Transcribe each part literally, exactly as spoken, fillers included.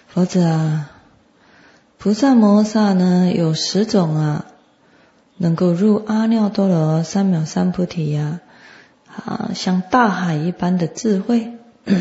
佛子啊，菩萨摩诃萨呢有十种啊，能够入阿耨多罗三藐三菩提呀、啊，啊，像大海一般的智慧。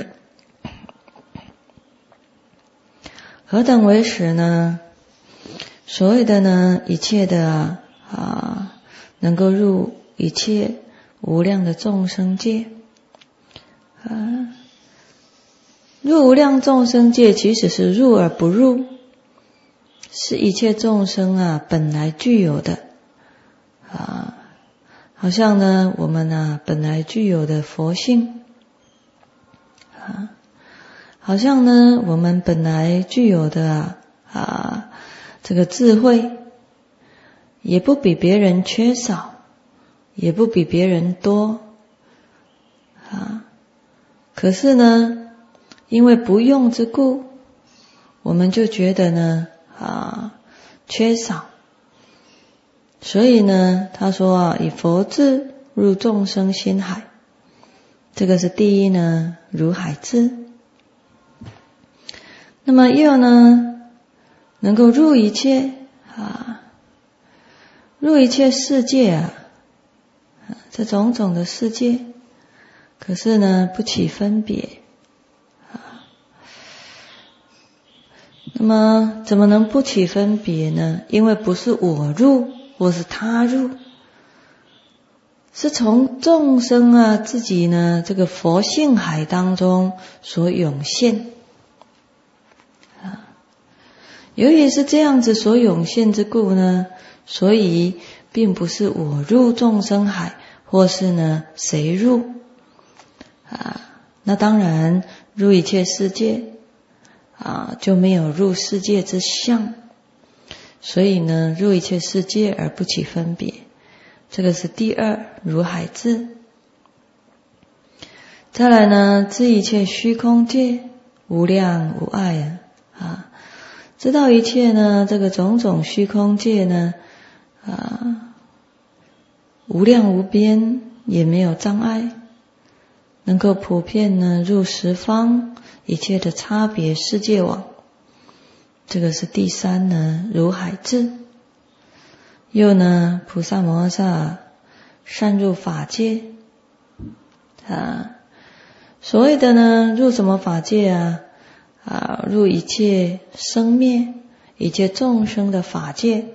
何等为实呢？所谓的呢，一切的啊，啊能够入一切无量的众生界。啊，入无量众生界其实是入而不入，是一切众生啊本来具有的啊，好像呢我们啊本来具有的佛性啊，好像呢我们本来具有的啊啊这个智慧，也不比别人缺少，也不比别人多啊。可是呢，因为不用之故，我们就觉得呢啊缺少。所以呢，他说啊，以佛智入众生心海，这个是第一呢，如海智。那么又呢，能够入一切啊，入一切世界啊，这种种的世界。可是呢，不起分别啊。那么怎么能不起分别呢？因为不是我入或是他入，是从众生啊自己呢这个佛性海当中所涌现啊。由于是这样子所涌现之故呢，所以并不是我入众生海，或是呢谁入。啊，那当然入一切世界啊，就没有入世界之相，所以呢，入一切世界而不起分别，这个是第二如海智。再来呢，知一切虚空界无量无碍啊，啊，知道一切呢这个种种虚空界呢啊，无量无边，也没有障碍。能够普遍呢入十方一切的差别世界网，这个是第三呢如海智。又呢菩萨摩诃萨善入法界啊，所谓的呢入什么法界啊？啊，入一切生灭一切众生的法界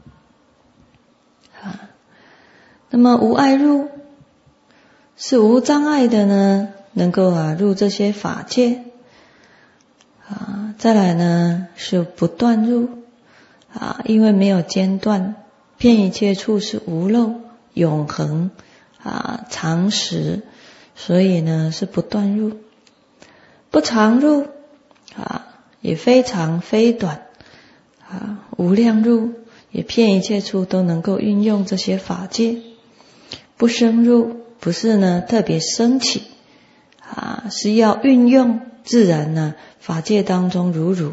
啊。那么无碍入是无障碍的呢，能够啊入这些法界啊。再来呢是不断入啊，因为没有间断，遍一切处是无漏永恒啊常时，所以呢是不断入。不常入啊，也非长非短啊，无量入也遍一切处都能够运用这些法界。不生入不是呢特别升起啊，是要运用自然呢法界当中如如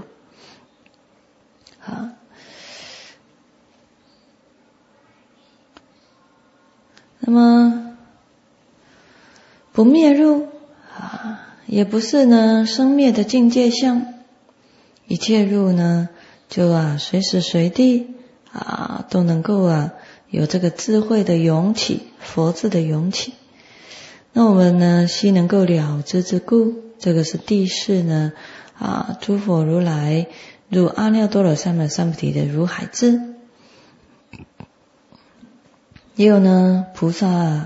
啊。那么不灭入啊，也不是呢生灭的境界相，一切入呢就啊随时随地啊都能够啊有这个智慧的涌起，佛智的涌起。那我们呢悉能够了知之故，这个是第四呢啊诸佛如来入阿耨多罗三藐三菩提的如海智。也有呢菩萨啊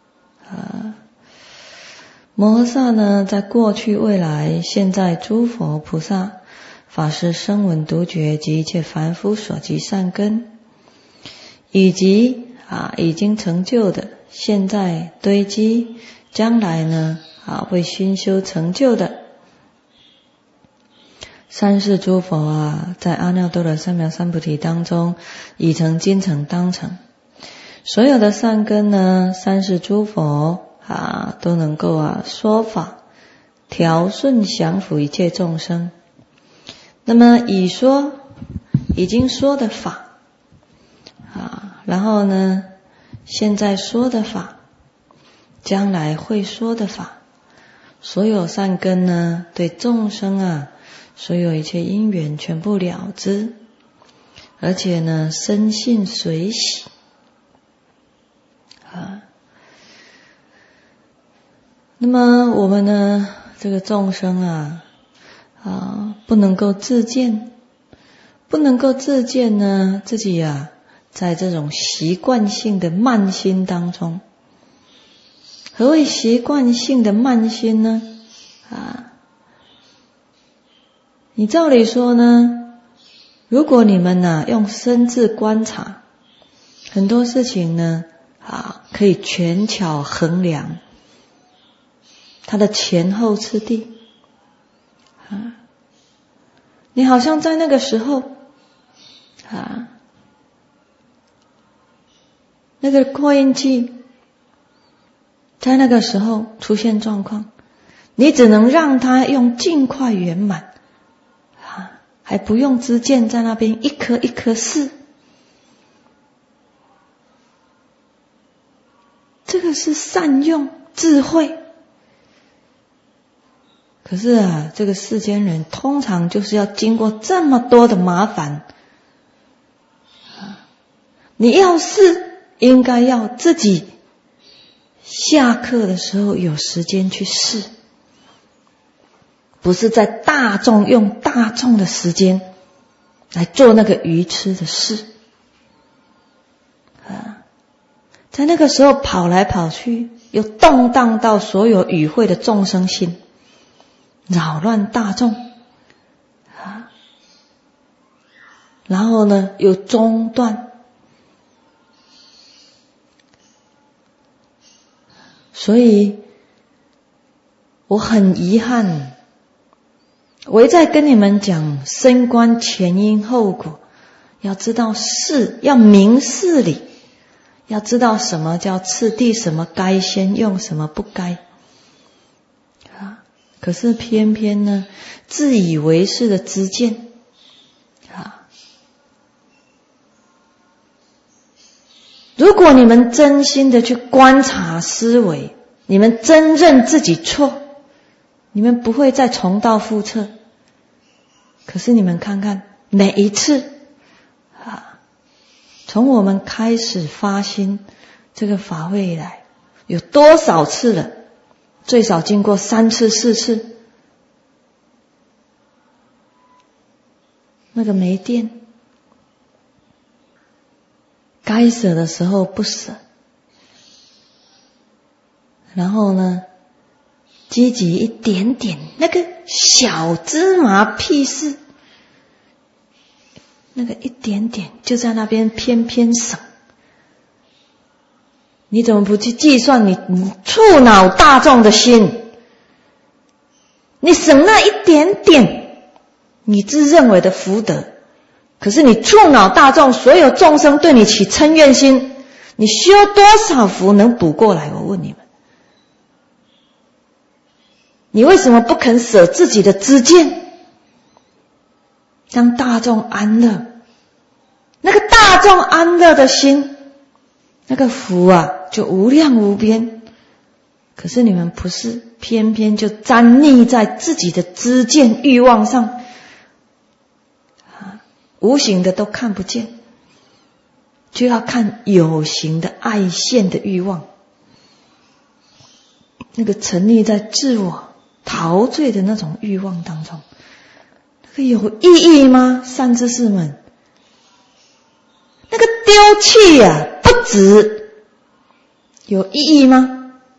摩诃萨呢在过去未来现在诸佛菩萨法师声闻独觉及一切凡夫所集善根，以及啊已经成就的，现在堆积，将来呢啊会熏修成就的三世诸佛啊，在阿耨多罗三藐三菩提当中已成今成当成。所有的善根呢，三世诸佛啊都能够啊说法调顺降伏一切众生。那么已说已经说的法啊，然后呢现在说的法，将来会说的法，所有善根呢对众生啊所有一切因缘全部了知，而且呢深信随喜啊。那么我们呢这个众生啊啊不能够自见，不能够自见呢自己啊在这种习惯性的慢心当中。何谓习惯性的慢心呢？啊，你照理说呢，如果你们呢、啊、用身智观察，很多事情呢啊可以权巧衡量它的前后次第啊。你好像在那个时候啊，那个扩音器在那个时候出现状况，你只能让它用尽快圆满啊，还不用支箭在那边一颗一颗试。这个是善用智慧。可是啊，这个世间人通常就是要经过这么多的麻烦啊，你要试应该要自己下课的时候有时间去试，不是在大众用大众的时间来做那个愚痴的事啊，在那个时候跑来跑去，又动荡到所有与会的众生心，扰乱大众啊，然后呢又中断。所以我很遗憾，我一再跟你们讲深观前因后果，要知道事，要明事理，要知道什么叫次第，什么该先用，什么不该啊。可是偏偏呢自以为是的知见啊，如果你们真心的去观察思维，你们真认自己错，你们不会再重蹈覆辙。可是你们看看每一次啊，从我们开始发心这个法会以来，有多少次了？最少经过三次四次，那个没电，该舍的时候不舍，然后呢积极一点点，那个小芝麻屁事，那个一点点就在那边偏偏省。你怎么不去计算你触恼大众的心？你省那一点点你自认为的福德，可是你触恼大众，所有众生对你起嗔怨心，你修多少福能补过来？我问你们，你为什么不肯舍自己的知见，让大众安乐？那个大众安乐的心，那个福啊就无量无边。可是你们不是，偏偏就沾溺在自己的知见欲望上啊，无形的都看不见，就要看有形的爱现的欲望，那个沉溺在自我陶醉的那种欲望当中，那个有意义吗？善知识们，那个丢弃啊不值，有意义吗？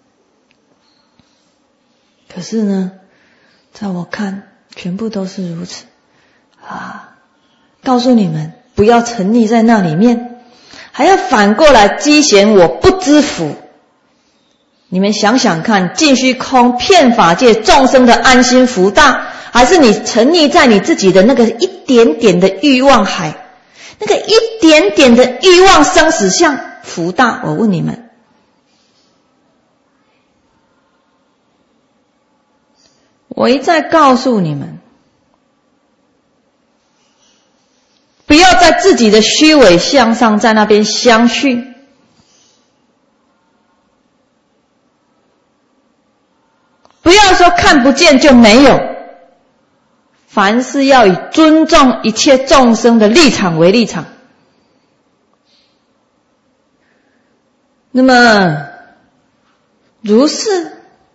可是呢，在我看全部都是如此啊！告诉你们不要沉溺在那里面，还要反过来积嫌我不知福。你们想想看，尽虚空遍法界众生的安心福大，还是你沉溺在你自己的那个一点点的欲望海，那个一点点的欲望生死相福大？我问你们，我一再告诉你们，不要在自己的虚伪相上在那边相续，不要说看不见就没有， 凡事要以尊重一切众生的立场为立场。那么如是，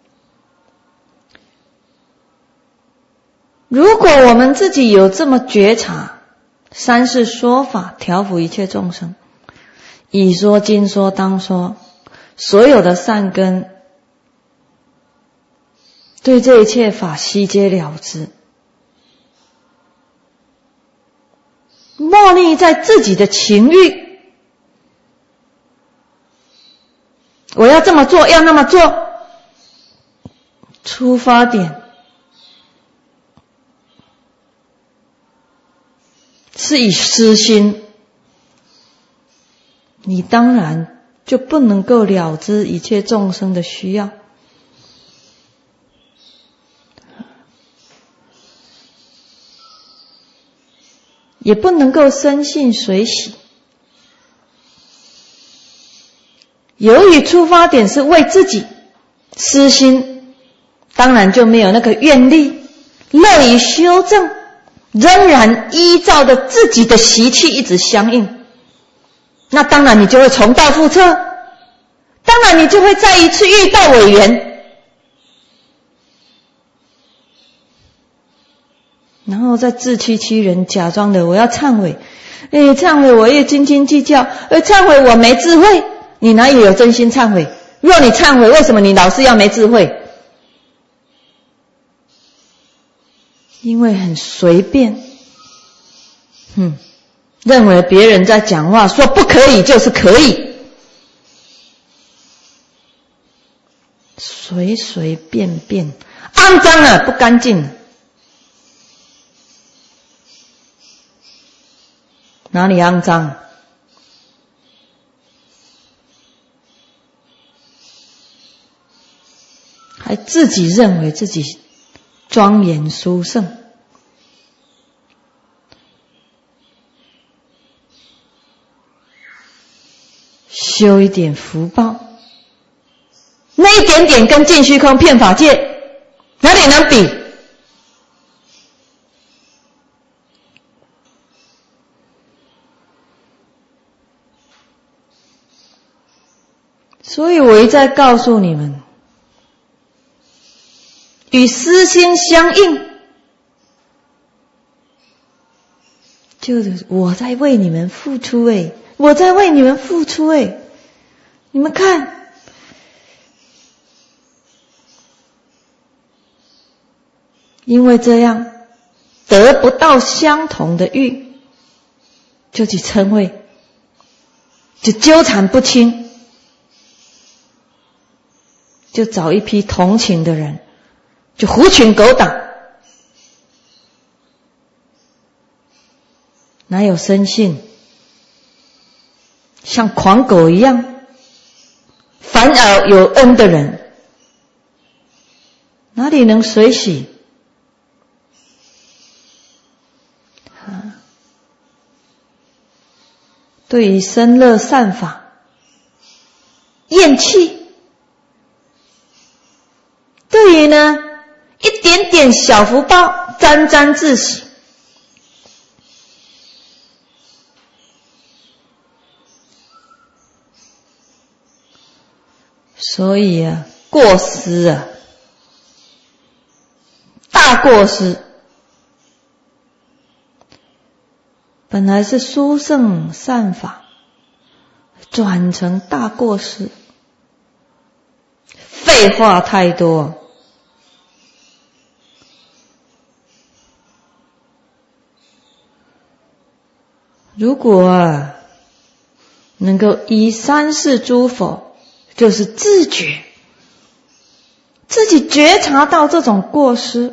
如果我们自己有这么觉察，三世说法调伏一切众生，已说今说当说，所有的善根对这一切法悉皆了知，莫逆在自己的情欲，我要这么做，要那么做，出发点是以私心，你当然就不能够了知一切众生的需要，也不能够深信随喜。由于出发点是为自己，私心当然就没有那个愿力，乐于修正，仍然依照着自己的习气一直相应，那当然你就会重蹈覆辙，当然你就会再一次遇到违缘，然后再自欺欺人，假装的我要忏悔，诶，忏悔我也斤斤计较，呃，忏悔我没智慧，你哪里有真心忏悔？若你忏悔，为什么你老是要没智慧？因为很随便，嗯，认为别人在讲话说不可以就是可以，随随便便，肮脏啊，不干净。哪里肮脏？还自己认为自己庄严殊胜，修一点福报，那一点点跟尽虚空遍法界哪里能比？所以我一再告诉你们，与私心相应，就是我在为你们付出诶，我在为你们付出诶，你们看，因为这样得不到相同的欲，就去嗔恚，就纠缠不清，就找一批同情的人，就狐群狗党，哪有生性？像狂狗一样，反而有恩的人，哪里能随喜？啊，对于身乐善法厌弃，对于呢一点点小福报沾沾自喜，所以啊，过失啊，大过失，本来是殊胜善法，转成大过失，废话太多。如果啊能够依三世诸佛，就是自觉，自己觉察到这种过失，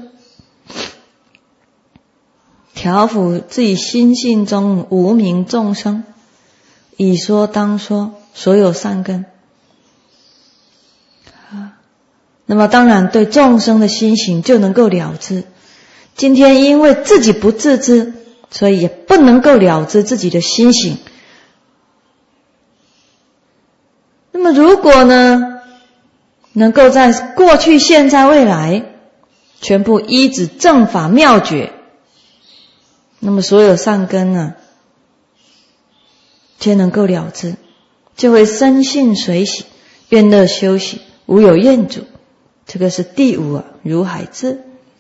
调伏自己心性中无明众生，以说当说，所有善根。那么当然对众生的心行就能够了知。今天因为自己不自知，所以也不能够了知自己的心行。那么如果呢，能够在过去、现在、未来全部依止正法妙觉那么所有善根呢，皆能够了知，就会深信随喜，愿乐休息，无有厌阻。这个是第五啊，如海至。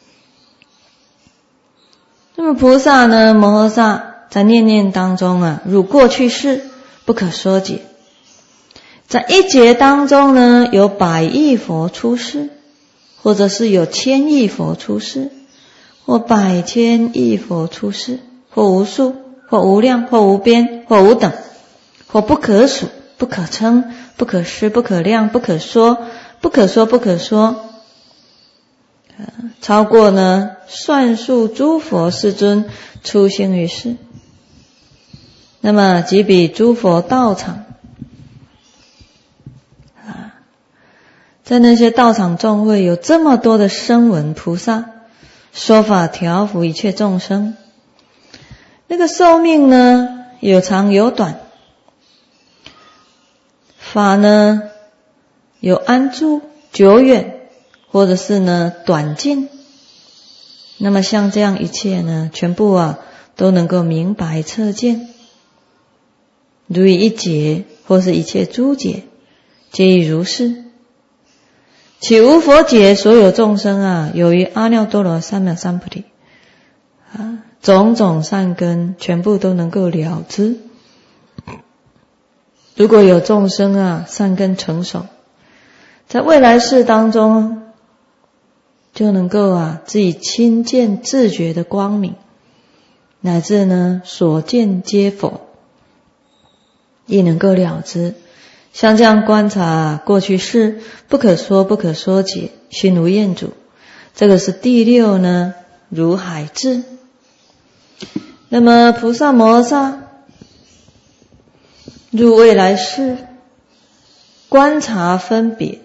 那么菩萨呢，摩诃萨在念念当中啊，如过去世不可说解。在一劫当中呢，有百亿佛出世，或者是有千亿佛出世，或百千亿佛出世，或无数，或无量，或无边，或无等，或不可数，不可称，不可思，不可量，不可说，不可说，不可说，超过呢算数诸佛世尊出现于世。那么即比诸佛道场啊，在那些道场众会有这么多的声闻菩萨说法调伏一切众生，那个寿命呢有长有短，法呢有安住久远，或者是呢短近。那么像这样一切呢，全部啊都能够明白彻见，如以一劫或是一切诸劫，皆已如是。岂无佛解所有众生啊，有于阿耨多罗三藐三菩提啊，种种善根全部都能够了知。如果有众生啊善根成熟，在未来世当中就能够啊自己亲见自觉的光明，乃至呢所见皆佛，亦能够了知。像这样观察过去世，不可说不可说解，心无厌阻。这个是第六呢，如海至。那么菩萨摩诃萨入未来世，观察分别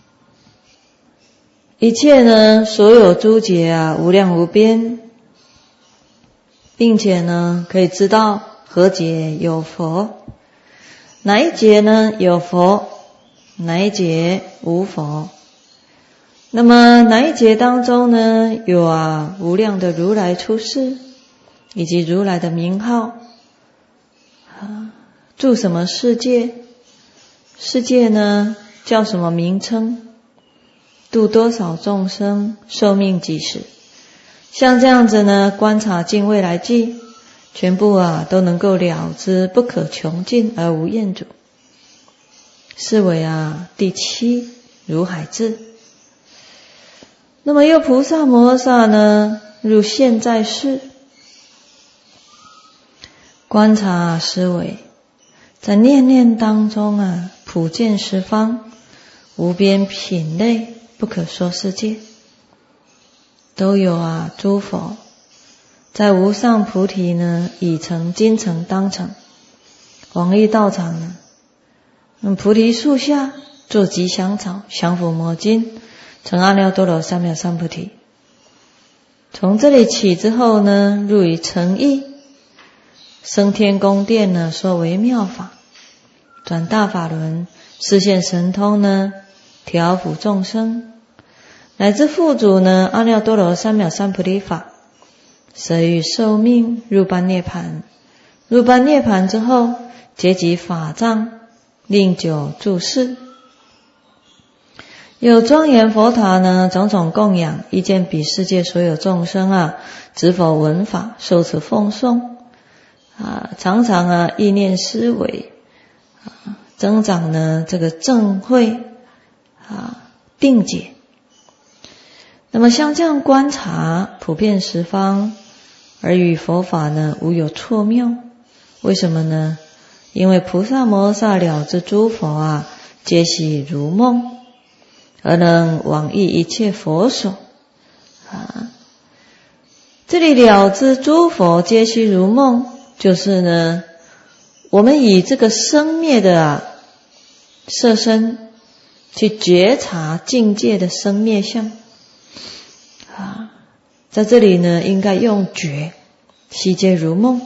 一切呢所有诸劫啊，无量无边，并且呢可以知道何劫有佛，哪一劫呢有佛，哪一劫无佛。那么哪一劫当中呢有啊无量的如来出世，以及如来的名号啊，住什么世界，世界呢叫什么名称，度多少众生，寿命几时。像这样子呢观察尽未来际，全部啊都能够了知，不可穷尽而无厌阻。是为啊第七如海至。那么又菩萨摩诃萨呢入现在世，观察思维，在念念当中啊普见十方无边品类不可说世界，都有啊诸佛在无上菩提呢已成今成当成，往诣道场呢，那菩提树下坐吉祥草，降伏魔金，成阿耨多罗三藐三菩提。从这里起之后呢，入于诚意，升天宫殿呢说为妙法，转大法轮，示现神通呢，调伏众生，乃至付诸呢阿耨多罗三藐三菩提法，舍于寿命入般涅盘。入般涅盘之后，结集法藏，令久住世。有庄严佛塔呢，种种供养，意见彼世界所有众生啊，知否闻法，受持奉诵啊，常常啊意念思维啊，增长呢这个正慧啊定解。那么像这样观察，普遍十方，而与佛法呢无有错谬。为什么呢？因为菩萨摩诃萨了知诸佛啊，皆悉如梦，而能往诣一切佛所啊。这里了知诸佛皆悉如梦，就是呢，我们以这个生灭的啊色身去觉察境界的生灭相啊，在这里呢，应该用觉，悉皆如梦。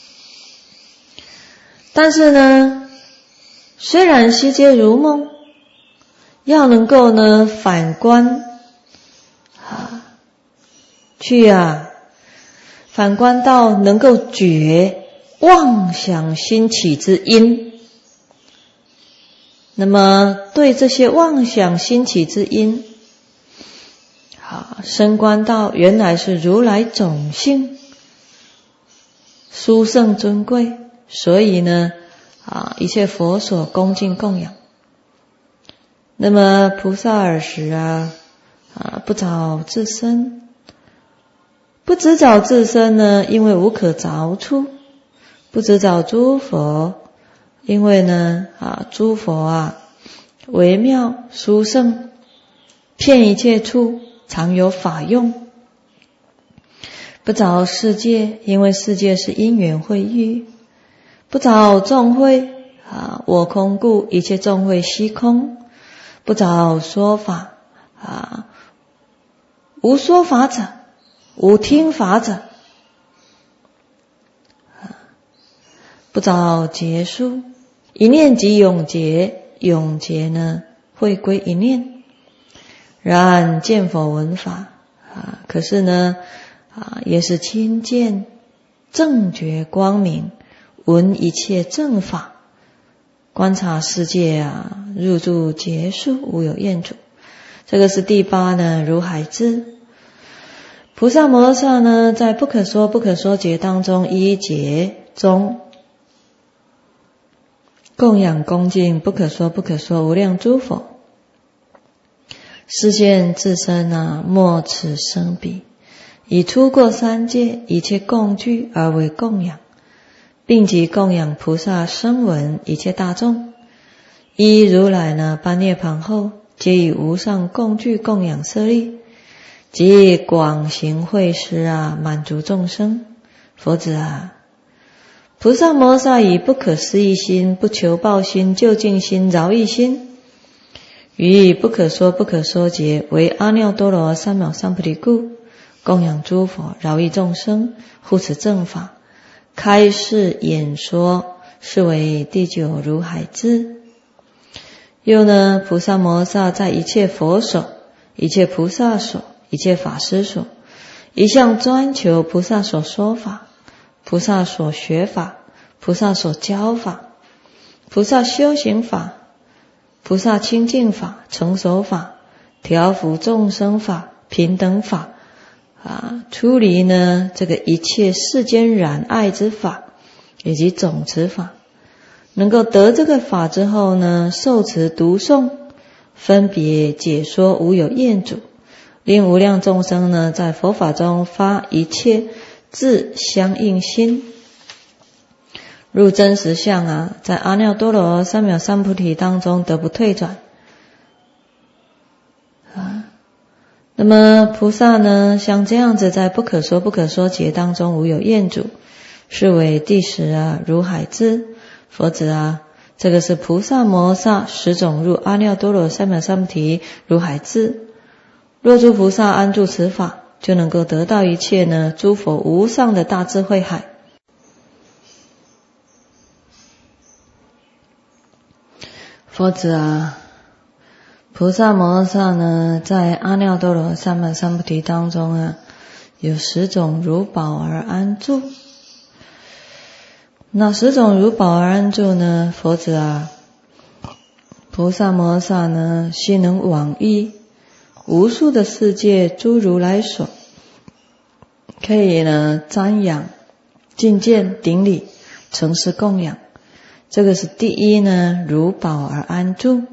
但是呢，虽然悉皆如梦，要能够呢反观啊，去啊反观到能够觉妄想兴起之因，那么对这些妄想兴起之因，好，升观到原来是如来种性，殊胜尊贵，所以呢，啊，一切佛所恭敬供养。那么菩萨尔时啊，啊，不找自身，不只找自身呢，因为无可着处；不只找诸佛，因为呢，啊，诸佛啊，微妙殊胜，遍一切处，常有法用；不找世界，因为世界是因缘会遇；不找众会，啊，我空故，一切众会悉空；不找说法，啊，无说法者，无听法者；不找结束，一念即永结，永结呢，会归一念。然见佛闻法，啊，可是呢，啊，也是亲见正觉光明，闻一切正法，观察世界啊，入住结束，无有厌处。这个是第八呢，如海智。菩萨摩诃萨呢，在不可说不可说劫当中，一劫中供养恭敬不可说不可说无量诸佛，示现自身啊，莫此生彼，以出过三界一切共具而为供养，并即供养菩萨声闻一切大众。依如来呢，般涅槃后，皆以无上共具供养舍利，即广行惠施啊，满足众生。佛子啊，菩萨摩诃萨以不可思议心、不求报心、究竟心、饶益心，于不可说不可说劫，为阿耨多罗三藐三菩提故，供养诸佛，饶益众生，护持正法，开示演说，是为第九如海智。又呢，菩萨摩诃萨在一切佛所、一切菩萨所、一切法师所，一向专求菩萨所说法、菩萨所学法、菩萨所教法、菩萨修行法、菩萨清净法、成熟法、调伏众生法、平等法啊，出离呢这个一切世间染爱之法以及总持法，能够得这个法之后呢，受持读诵，分别解说，无有厌阻，令无量众生呢在佛法中发一切自相应心，入真实相啊，在阿耨多罗三藐三菩提当中得不退转啊。那么菩萨呢，像这样子在不可说不可说劫当中无有厌阻，是为第十啊如海智。佛子啊，这个是菩萨摩诃萨十种入阿耨多罗三藐三菩提如海智。若诸菩萨安住此法，就能够得到一切呢诸佛无上的大智慧海。佛子啊，菩萨摩诃萨呢，在阿耨多罗三藐三菩提当中啊，有十种如宝而安住。那十种如宝而安住呢？佛子啊，菩萨摩诃萨呢，悉能往诣无数的世界诸如来所，可以呢瞻仰、觐见、顶礼、承事供养。这个是第一呢，如宝而安住。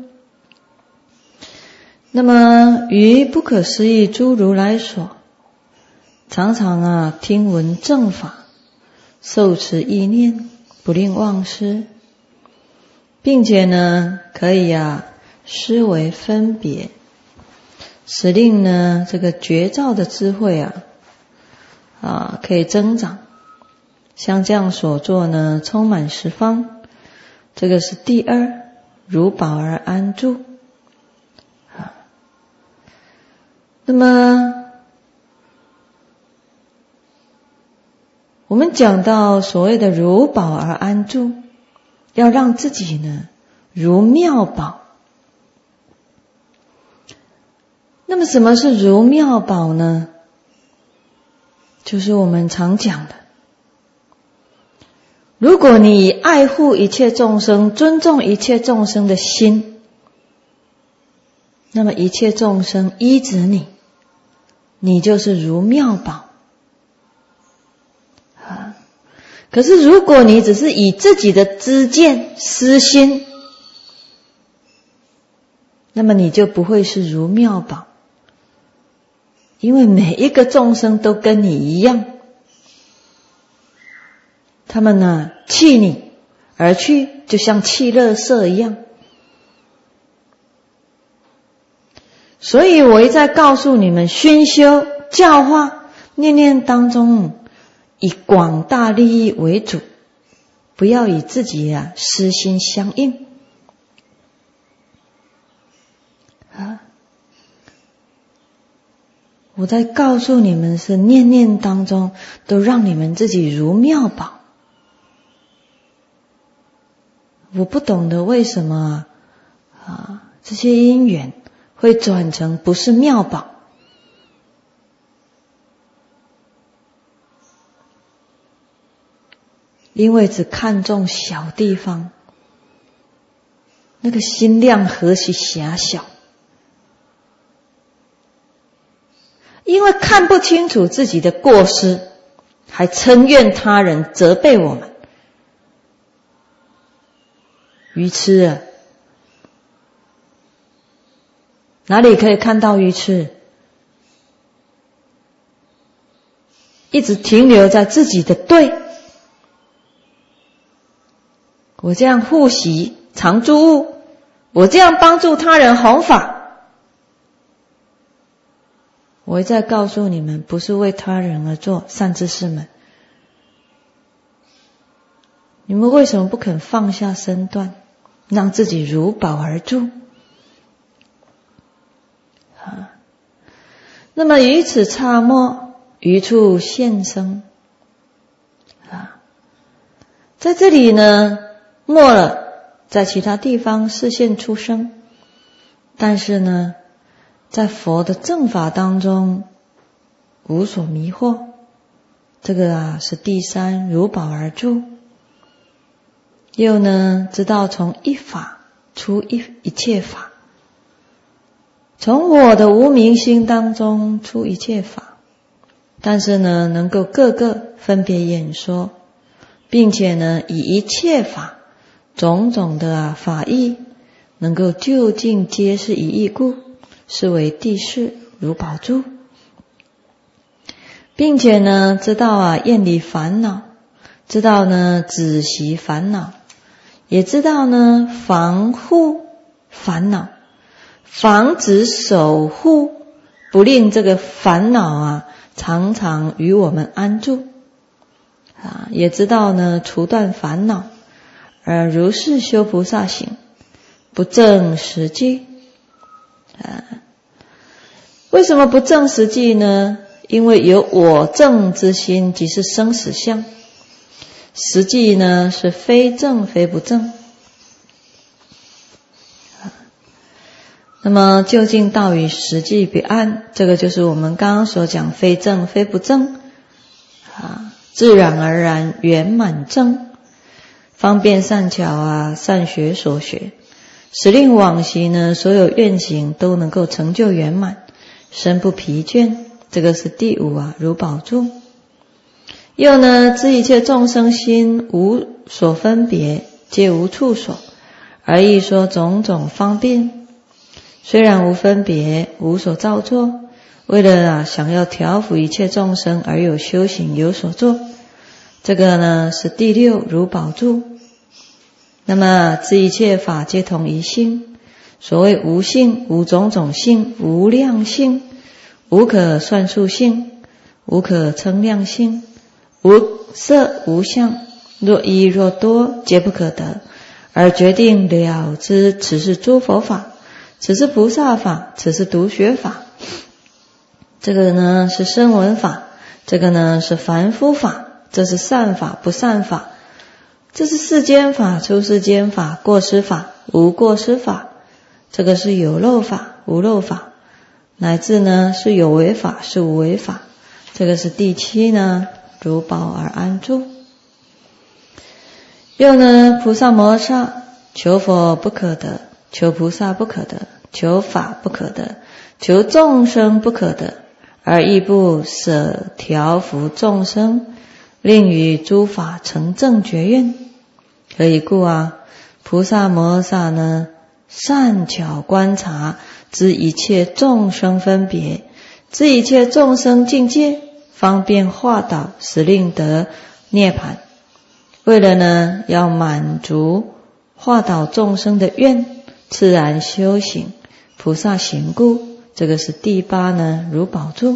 那么于不可思议诸如来所，常常啊听闻正法，受持意念，不令忘失，并且呢可以啊思维分别，使令呢这个觉照的智慧啊啊可以增长。像这样所做呢，充满十方。这个是第二，如宝而安住。啊，那么我们讲到所谓的如宝而安住，要让自己呢如妙宝。那么什么是如妙宝呢？ 就是我们常讲的，如果你以爱护一切众生、尊重一切众生的心，那么一切众生依止你，你就是如妙宝。啊，可是如果你只是以自己的知见、私心，那么你就不会是如妙宝。因为每一个众生都跟你一样，他们呢弃你而去，就像弃垃圾一样。所以我一再告诉你们，熏修教化念念当中以广大利益为主，不要以自己啊私心相应啊。我在告诉你们，是念念当中都让你们自己如妙宝。我不懂得为什么啊这些因缘会转成不是妙宝。因为只看重小地方，那个心量何其狭小。因为看不清楚自己的过失，还嗔怨他人，责备我们，愚痴啊！哪里可以看到愚痴？一直停留在自己的对。我这样护习常住物，我这样帮助他人弘法。我一再告诉你们，不是为他人而做，善知识们，你们为什么不肯放下身段，让自己如宝而住？啊，那么于此刹末，于处现生。啊，在这里呢，没了，在其他地方示现出生，但是呢，在佛的正法当中无所迷惑，这个啊是第三如宝而住。又呢知道从一法出一一切法，从我的无明心当中出一切法，但是呢能够各个分别演说，并且呢以一切法种种的啊法义能够究竟皆是一义故，是为第四如宝住。并且呢知道啊厌离烦恼，知道呢止息烦恼，也知道呢防护烦恼，防止守护，不令这个烦恼啊常常与我们安住啊，也知道呢除断烦恼，而如是修菩萨行，不正实际啊。为什么不正实际呢？因为有我正之心，即是生死相。实际呢是非正非不正。那么究竟道与实际彼岸，这个就是我们刚刚所讲非正非不正啊，自然而然圆满正，方便善巧啊，善学所学，使令往昔呢所有愿行都能够成就圆满，身不疲倦。这个是第五啊如宝住。又呢知一切众生心无所分别，皆无处所，而亦说种种方便，虽然无分别，无所造作，为了啊想要调伏一切众生而有修行有所做，这个呢是第六如宝住。那么知一切法皆同一性，所谓无性，无种种性，无量性，无可算数性，无可称量性，无色无相，若一若多，皆不可得，而决定了知此是诸佛法，此是菩萨法，此是独学法，这个呢是声闻法，这个呢是凡夫法，这是善法不善法，这是世间法出世间法，过失法无过失法，这个是有漏法无漏法，乃至呢是有为法是无为法， 这个是第七呢，如宝而安住。六呢，菩萨摩诃求佛不可得，求菩萨不可得，求法不可得，求众生不可得，而亦不舍调伏众生，令于诸法成正觉愿。何以故啊？菩萨摩诃呢，善巧观察，知一切众生分别，知一切众生境界，方便化导，使令得涅槃。为了呢，要满足化导众生的愿，自然修行菩萨行故。这个是第八呢，如宝住。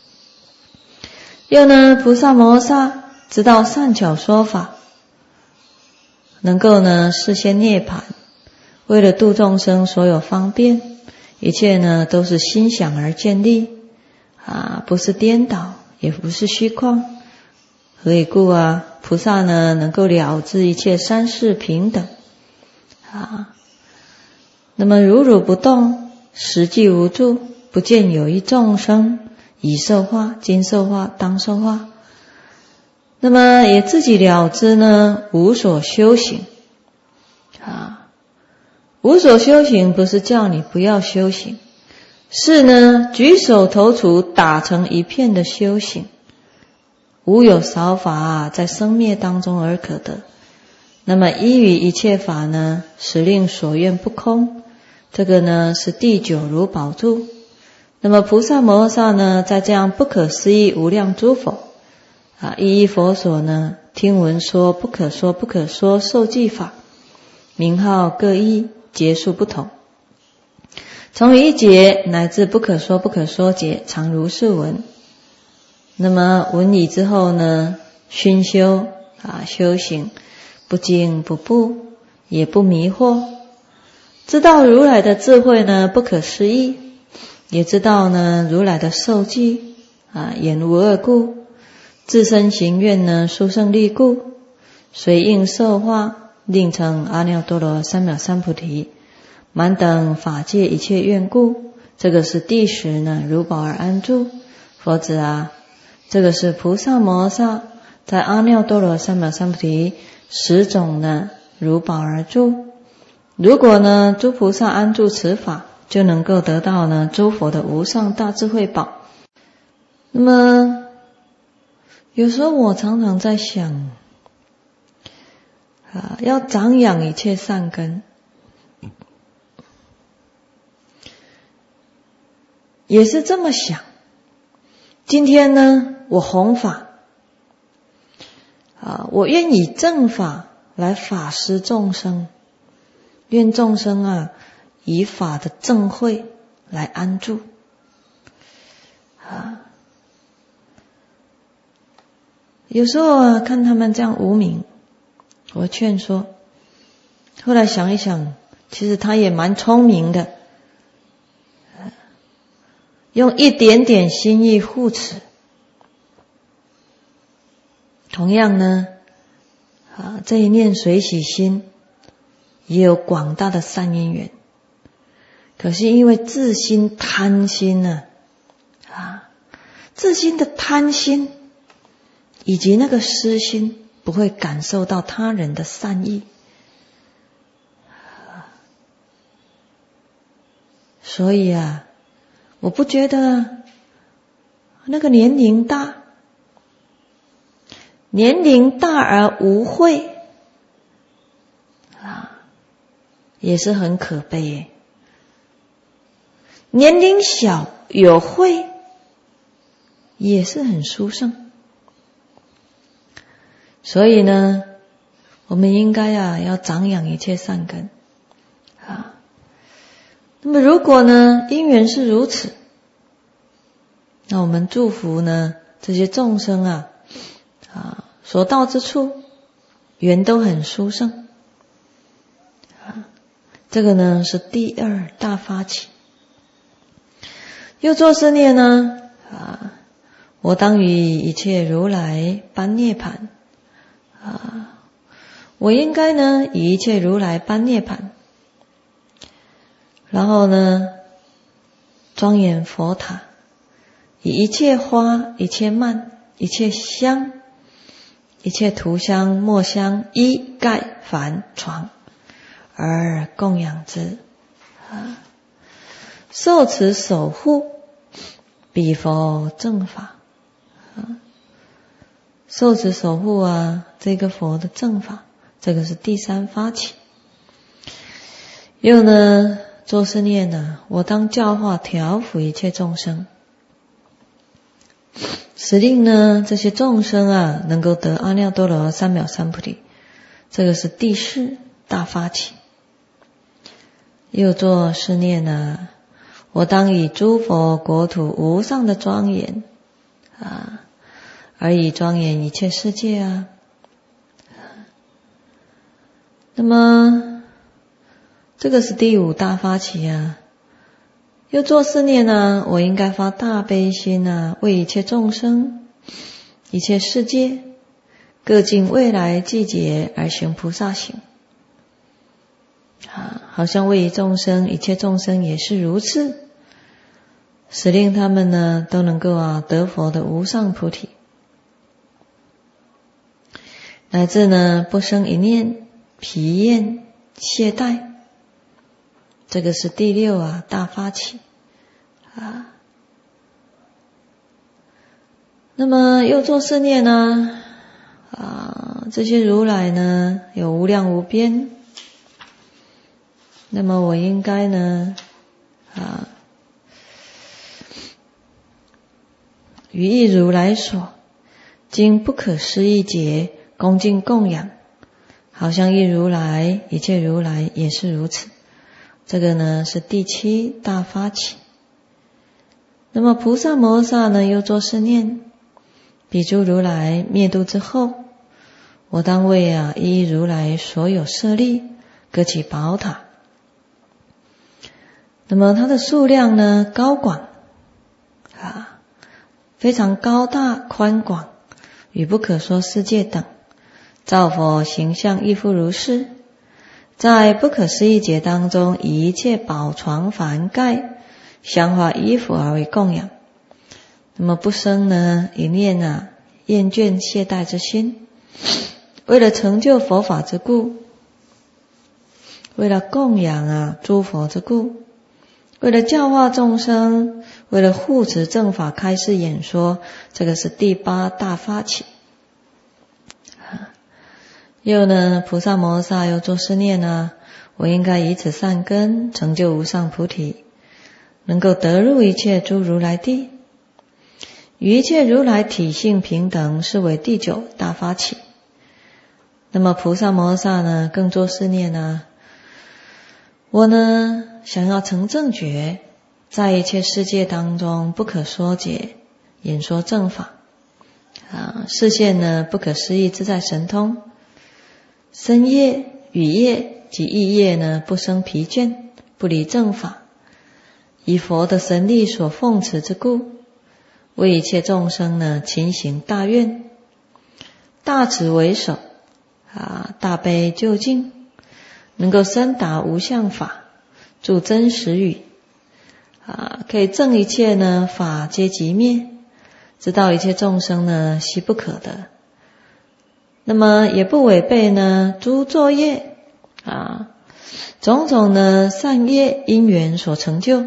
六呢，菩萨摩诃知道善巧说法，能够呢示现涅槃。为了度众生所有方便，一切呢都是心想而建立啊，不是颠倒，也不是虚旷。何以故啊？菩萨呢能够了知一切三世平等啊。那么如如不动，实际无住，不见有一众生已受化、今受化、当受化。那么也自己了知呢，无所修行啊。无所修行不是叫你不要修行，是呢举手投足打成一片的修行。无有少法啊，在生灭当中而可得。那么依于一切法呢，使令所愿不空。这个呢是第九如宝住。那么菩萨摩诃萨呢，在这样不可思议无量诸佛啊，一一佛所呢，听闻说不可说不可说受记法，名号各异，劫数不同。从一劫乃至不可说不可说劫，常如是闻。那么闻已之后呢，熏修啊，修行不惊不怖，也不迷惑，知道如来的智慧呢不可思议，也知道呢如来的受记啊，言无二故，自身行愿呢殊胜力故，随应受化，令成阿耨多罗三藐三菩提，满等法界一切愿故。这个是第十呢，如宝而安住。佛子啊，这个是菩萨摩诃萨在阿耨多罗三藐三菩提十种呢如宝而住。如果呢诸菩萨安住此法，就能够得到呢诸佛的无上大智慧宝。那么有时候我常常在想啊，要长养一切善根，也是这么想。今天呢，我弘法啊，我愿以正法来法施众生，愿众生啊以法的正慧来安住啊。有时候啊，看他们这样无明，我劝说，后来想一想，其实他也蛮聪明的，用一点点心意护持。同样呢，啊，这一念随喜心也有广大的善因缘，可是因为自心贪心呢，啊，自心的贪心以及那个私心，不会感受到他人的善意，所以啊，我不觉得那个年龄大，年龄大而无慧啊，也是很可悲耶。年龄小有慧，也是很殊胜。所以呢，我们应该啊要长养一切善根啊。那么如果呢因缘是如此，那我们祝福呢这些众生啊啊所到之处缘都很殊胜啊。这个呢是第二大发起。又作是念呢啊，我当与一切如来般涅槃啊，我应该呢以一切如来般涅槃，然后呢庄严佛塔， 以一切花、一切蔓、一切香、一切涂香、墨香、衣盖、幡、床，而供养之。啊，受持守护彼佛正法。啊，受持守护啊，这个佛的正法，这个是第三发起。又呢，作是念呢，我当教化调伏一切众生，使令呢这些众生啊，能够得阿耨多罗三藐三菩提，这个是第四大发起。又作是念呢，我当以诸佛国土无上的庄严啊，而以庄严一切世界啊。那么这个是第五大发起啊。又作是念呢，我应该发大悲心啊，为一切众生、一切世界各尽未来季节而行菩萨行。啊，好像为于众生，一切众生也是如此，使令他们呢都能够啊得佛的无上菩提，乃至呢不生一念疲厌懈怠。这个是第六啊大发起啊。那么又作是念呢啊，这些如来呢有无量无边，那么我应该呢啊于一如来所经不可思议劫恭敬供养，好像一如来，一切如来也是如此。这个呢是第七大发起。那么菩萨摩诃萨呢又作是念，彼诸如来灭度之后，我当为啊一如来所有舍利各起宝塔。那么它的数量呢高广啊，非常高大宽广，与不可说世界等，造佛形象亦复如是。在不可思议劫当中，以一切宝床幡盖香花衣服而为供养。那么不生呢一念啊厌倦懈怠之心，为了成就佛法之故，为了供养啊诸佛之故，为了教化众生，为了护持正法开示演说，这个是第八大发起。又呢，菩萨摩诃萨又作是念啊，我应该以此善根成就无上菩提，能够得入一切诸如来地，与一切如来体性平等，是为第九大发起。那么菩萨摩诃萨呢更作是念啊，我呢想要成正觉，在一切世界当中不可说解演说正法啊，示现呢不可思议自在神通，身业语业及意业呢不生疲倦，不离正法，以佛的神力所奉持之故，为一切众生呢勤行大愿，大慈为首啊，大悲究竟，能够深达无相法，著真实语啊，可以证一切呢法皆即灭，知道一切众生呢悉不可得。那么也不违背呢诸作业啊，种种呢善业因缘所成就。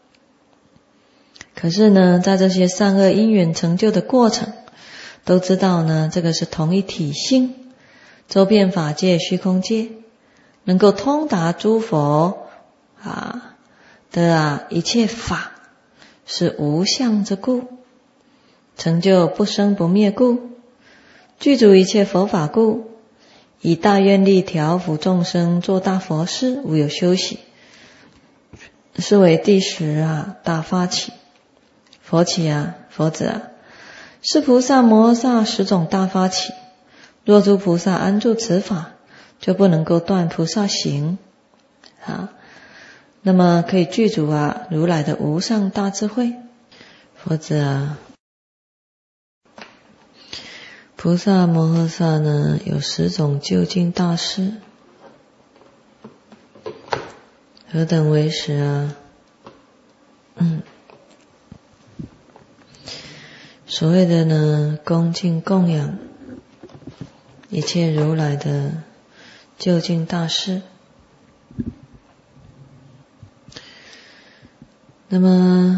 可是呢在这些善恶因缘成就的过程，都知道呢这个是同一体性，周遍法界虚空界，能够通达诸佛啊的啊一切法，是无相之故，成就不生不灭故，具足一切佛法故，以大愿力调伏众生，做大佛事，无有休息，是为第十啊大发起。佛起啊，佛子啊，是菩萨摩诃萨十种大发起。若诸菩萨安住此法，就不能够断菩萨行啊。那么可以具足啊如来的无上大智慧。佛子啊，菩萨摩诃萨呢有十种究竟大事，何等为十啊？嗯， 所谓的呢，恭敬供养一切如来的究竟大事。那么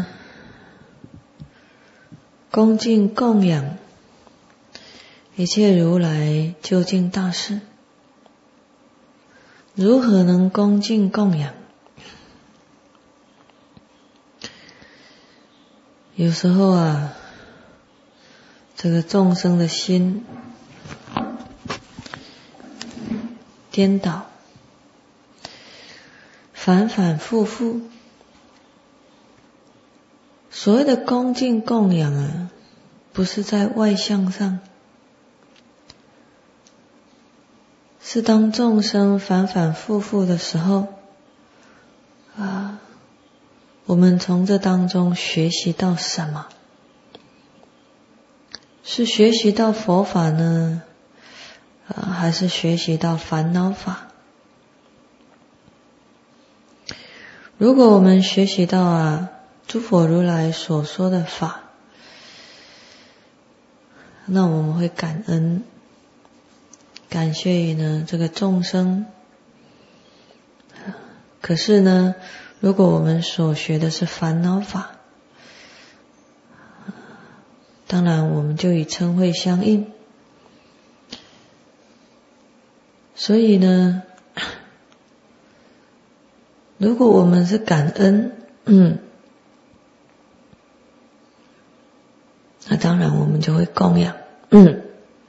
恭敬供养一切如来究竟大事，如何能恭敬供养？有时候啊，这个众生的心颠倒，反反复复。所谓的恭敬供养啊，不是在外相上，是当众生反反复复的时候啊，我们从这当中学习到什么？是学习到佛法呢，啊，还是学习到烦恼法？如果我们学习到啊，诸佛如来所说的法，那我们会感恩，感谢于呢这个众生。可是呢，如果我们所学的是烦恼法，当然我们就与嗔恚相应。所以呢，如果我们是感恩，嗯，那当然我们就会供养，嗯，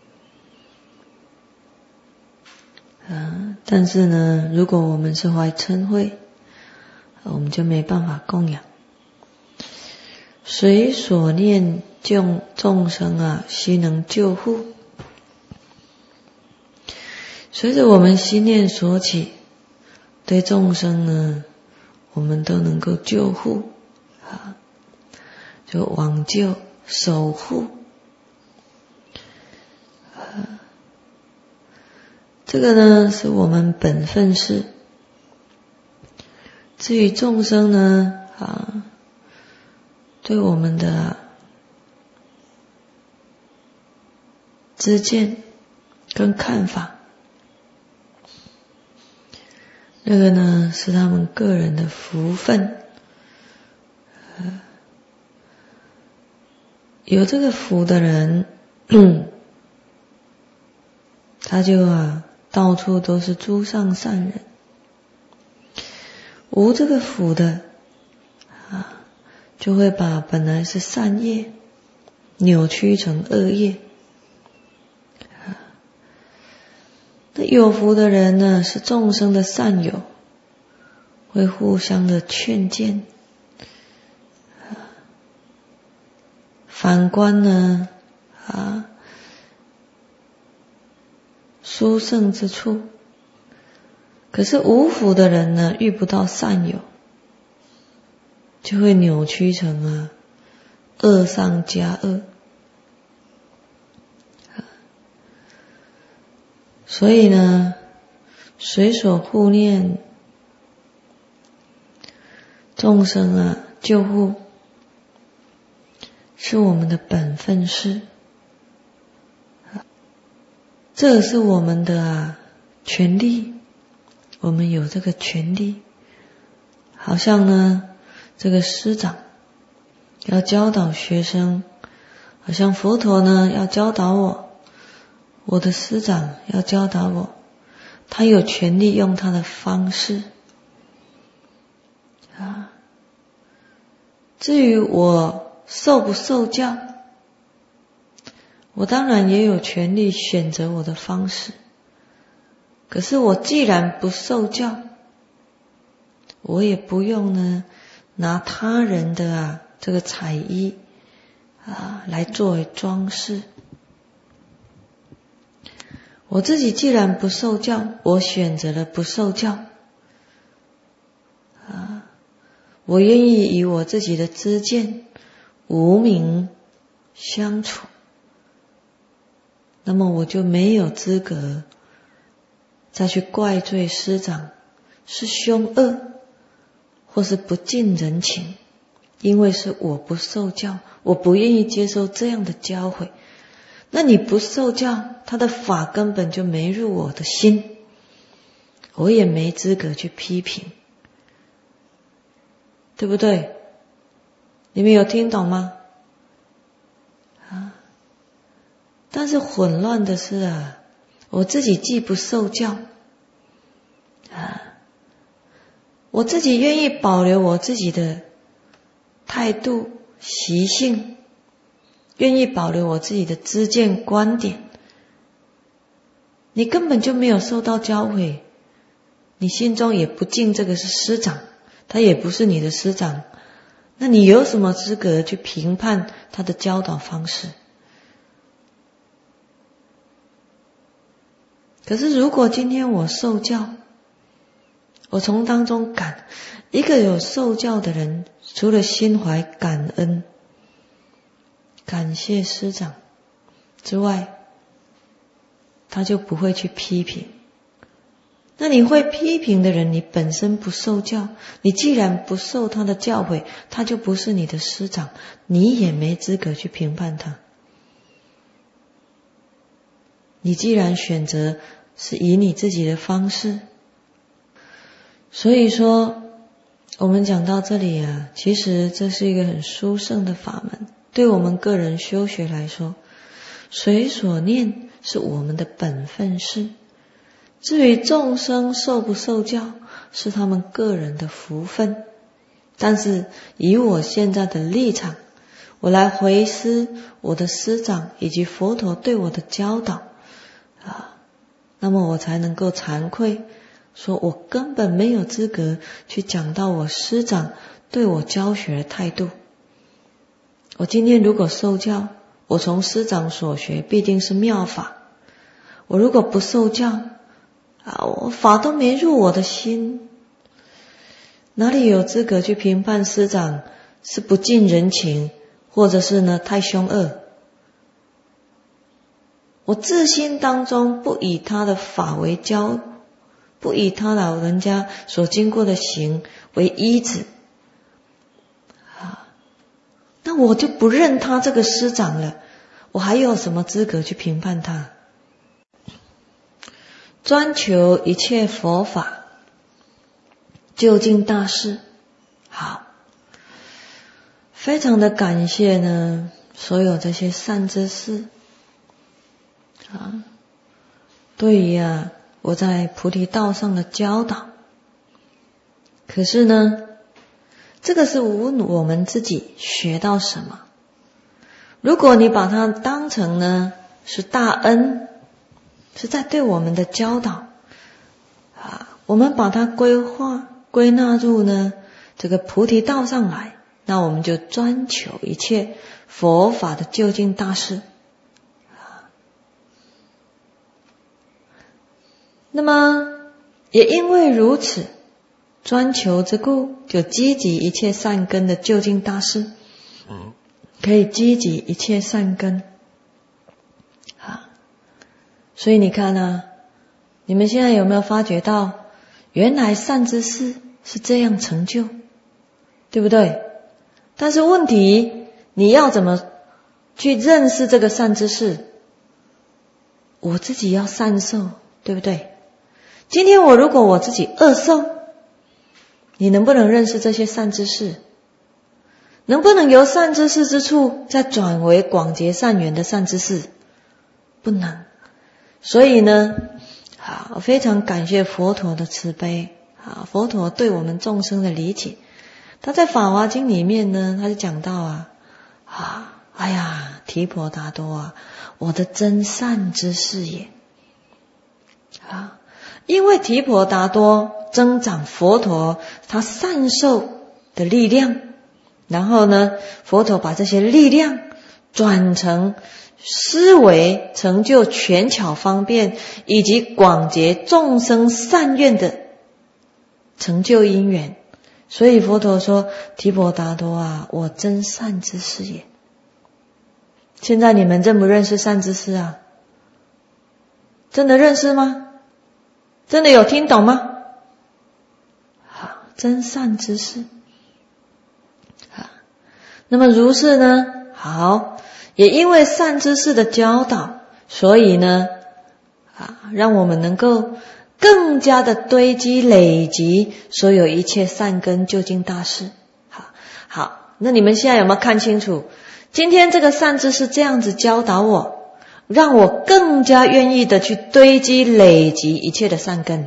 啊，但是呢，如果我们是怀嗔恚，我们就没办法供养。随所念众众生啊，悉能救护。随着我们心念所起，对众生呢，我们都能够救护啊，就往救、守护。啊，这个呢是我们本分事。至于众生呢，啊，对我们的知见跟看法，那个呢是他们个人的福分。呃、有这个福的人，他就啊到处都是诸上善人。无这个福的啊，就会把本来是善业扭曲成恶业。那有福的人呢，是众生的善友，会互相的劝谏。反观呢，啊，殊胜之处。可是无福的人呢，遇不到善友，就会扭曲成啊恶上加恶。所以呢，随所护念众生啊，救护是我们的本分事，这是我们的啊权利，我们有这个权利。好像呢，这个师长要教导学生，好像佛陀呢要教导我，我的师长要教导我，他有权利用他的方式啊。至于我受不受教，我当然也有权利选择我的方式。可是我既然不受教，我也不用呢拿他人的啊这个彩衣啊来作为装饰。我自己既然不受教，我选择了不受教啊，我愿意以我自己的知见无明相处，那么我就没有资格再去怪罪师长是凶恶或是不近人情因为是我不受教，我不愿意接受这样的教诲。那你不受教，他的法根本就没入我的心，我也没资格去批评，对不对？你们有听懂吗？啊！但是混乱的是啊，我自己既不受教啊，我自己愿意保留我自己的态度、习性，愿意保留我自己的知见观点，你根本就没有受到教诲，你心中也不敬这个是师长，他也不是你的师长，那你有什么资格去评判他的教导方式？可是如果今天我受教，我从当中感，一个有受教的人，除了心怀感恩、感谢师长之外，他就不会去批评。那你会批评的人，你本身不受教，你既然不受他的教诲，他就不是你的师长，你也没资格去评判他。你既然选择是以你自己的方式，所以说我们讲到这里啊，其实这是一个很殊胜的法门，对我们个人修学来说，随所念是我们的本分事，至于众生受不受教，是他们个人的福分。但是以我现在的立场，我来回思我的师长以及佛陀对我的教导啊，那么我才能够惭愧，说我根本没有资格去讲到我师长对我教学的态度。我今天如果受教，我从师长所学必定是妙法，我如果不受教啊，我法都没入我的心，哪里有资格去评判师长是不近人情，或者是呢太凶恶？我自心当中不以他的法为教，不以他老人家所经过的行为依止啊，那我就不认他这个师长了，我还有什么资格去评判他？专求一切佛法，究竟大事。好，非常的感谢呢，所有这些善知识啊，对于啊我在菩提道上的教导。可是呢，这个是无我们自己学到什么。如果你把它当成呢是大恩，是在对我们的教导啊，我们把它规划归纳入呢这个菩提道上来，那我们就专求一切佛法的究竟大事啊。那么也因为如此，专求之故，就积集一切善根的究竟大事，可以积集一切善根啊。所以你看啊，你们现在有没有发觉到，原来善知识是这样成就，对不对？但是问题，你要怎么去认识这个善知识？我自己要善受，对不对？今天我如果我自己恶受，你能不能认识这些善知识？能不能由善知识之处再转为广结善缘的善知识？不能。所以呢，啊，我非常感谢佛陀的慈悲啊，佛陀对我们众生的理解。他在《法华经》里面呢，他就讲到啊，啊，哎呀，提婆达多啊，我的真善之事也啊，因为提婆达多增长佛陀他善受的力量，然后呢，佛陀把这些力量转成思维成就权巧方便以及广结众生善愿的成就因缘。所以佛陀说，提婆达多啊，我真善之事也。现在你们认不认识善知识啊？真的认识吗？真的有听懂吗？好，真善之事。好， 那么如是呢，好，也因为善知识的教导，所以呢，啊，让我们能够更加的堆积累积所有一切善根究竟大事。好，好，那你们现在有没有看清楚？今天这个善知识这样子教导我，让我更加愿意的去堆积累积一切的善根，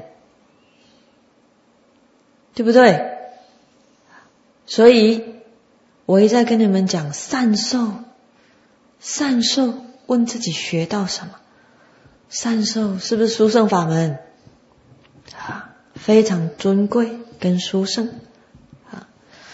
对不对？所以我一再跟你们讲善受，善受，问自己学到什么？善受是不是殊胜法门？啊，非常尊贵跟殊胜啊。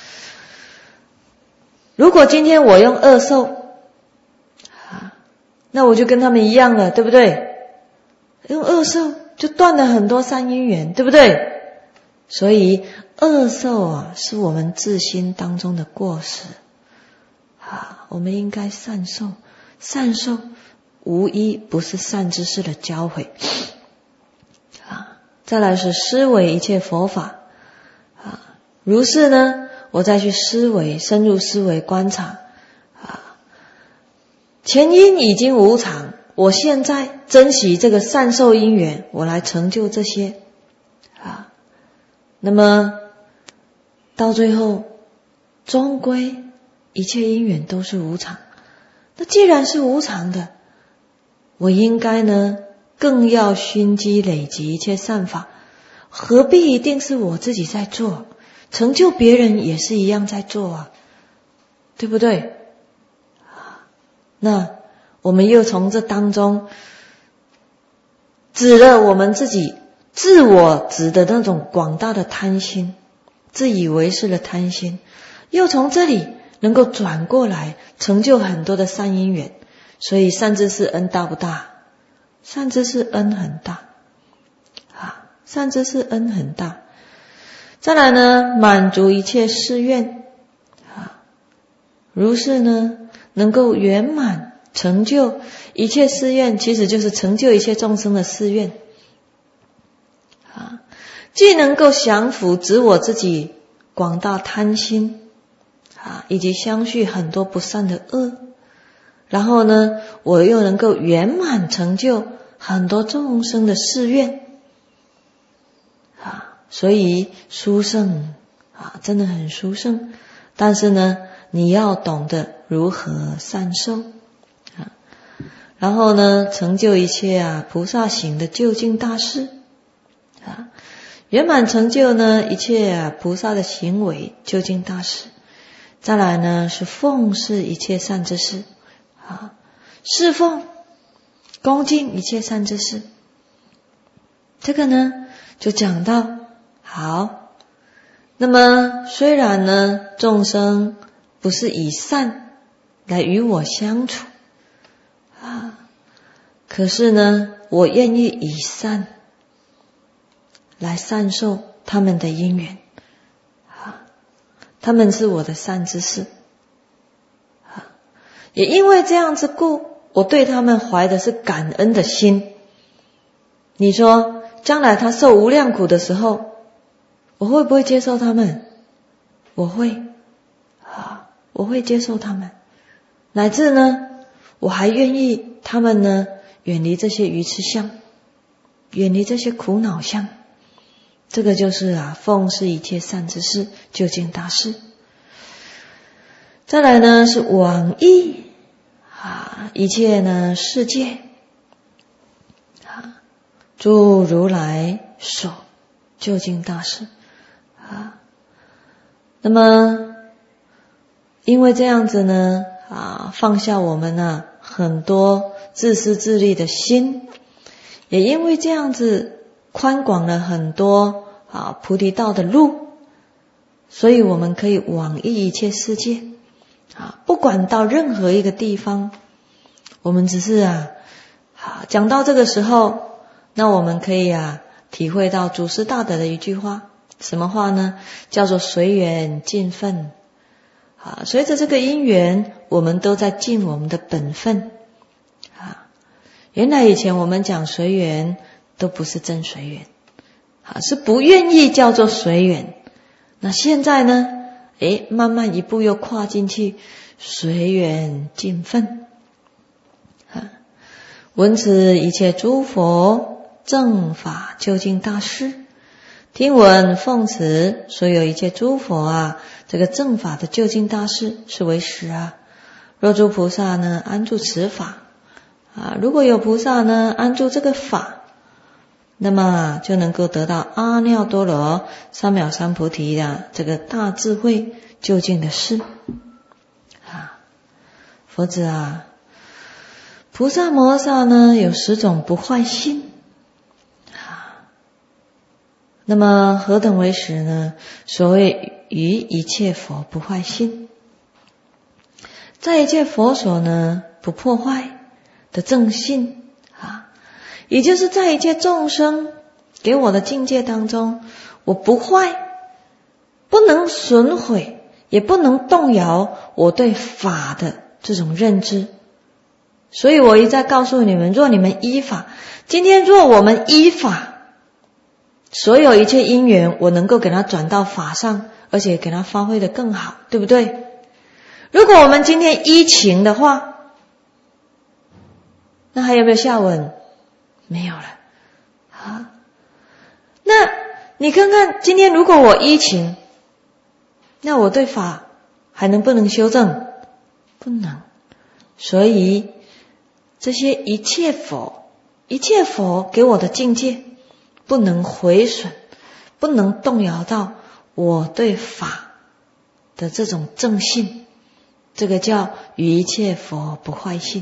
如果今天我用恶受啊，那我就跟他们一样了，对不对？用恶受就断了很多善因缘，对不对？所以恶受啊，是我们自心当中的过失啊，我们应该善受。善受无一不是善知识的教诲啊。再来是思维一切佛法啊，如是呢，我再去思维，深入思维观察啊，前因已经无常，我现在珍惜这个善受因缘，我来成就这些啊。那么到最后，终归一切因缘都是无常。那既然是无常的，我应该呢更要熏积累积一切善法，何必一定是我自己在做？成就别人也是一样在做啊，对不对？那我们又从这当中指了我们自己自我指的那种广大的贪心，自以为是的贪心，又从这里能够转过来成就很多的善因缘。所以善知识恩大不大？善知识恩很大啊，善知识恩很大。再来呢，满足一切誓愿啊，如是呢能够圆满成就一切誓愿，其实就是成就一切众生的誓愿啊，既能够降伏止我自己广大贪心啊，以及相续很多不善的恶，然后呢我又能够圆满成就很多众生的誓愿啊，所以殊胜啊，真的很殊胜。但是呢你要懂得如何善受啊，然后呢成就一切啊菩萨行的究竟大事啊，圆满成就呢一切啊菩萨的行为究竟大事。再来呢是奉事一切善知识啊，侍奉恭敬一切善知识。这个呢就讲到好，那么虽然呢众生不是以善来与我相处啊，可是呢我愿意以善来善受他们的因缘啊，他们是我的善知识啊，也因为这样子故，我对他们怀的是感恩的心。你说将来他受无量苦的时候，我会不会接受他们？我会啊，我会接受他们，乃至呢我还愿意他们呢远离这些愚痴相，远离这些苦恼相。这个就是啊奉事一切善知识究竟大事。再来呢是往诣啊一切呢世界啊诸如来所究竟大事啊。那么因为这样子呢啊放下我们呢很多自私自利的心，也因为这样子宽广了很多啊菩提道的路，所以我们可以往诣一切世界啊，不管到任何一个地方，我们只是啊啊讲到这个时候，那我们可以啊体会到祖师大德的一句话，什么话呢？叫做随缘尽分啊，随着这个因缘，我们都在尽我们的本分啊。原来以前我们讲随缘都不是真随缘啊，是不愿意叫做随缘。那现在呢， 诶，慢慢一步又跨进去，随缘尽分。啊，闻此一切诸佛正法究竟大事，听闻奉持所有一切诸佛啊，这个正法的究竟大事是为实啊。若诸菩萨呢安住此法啊，如果有菩萨呢安住这个法，那么就能够得到阿耨多罗三藐三菩提的这个大智慧究竟的事啊。佛子啊，菩萨摩萨呢有十种不坏心啊。那么何等为实呢？所谓于一切佛不坏心，在一切佛所呢不破坏的正信啊，也就是在一切众生给我的境界当中，我不坏，不能损毁，也不能动摇我对法的这种认知。所以我一再告诉你们，若你们依法，今天若我们依法，所有一切因缘我能够给它转到法上，而且给它发挥得更好，对不对？如果我们今天依情的话，那还有没有下文？没有了啊。那你看看，今天如果我依情，那我对法还能不能修正？不能。所以这些一切佛，一切佛给我的境界，不能毁损，不能动摇到我对法的这种正信，这个叫与一切佛不坏心。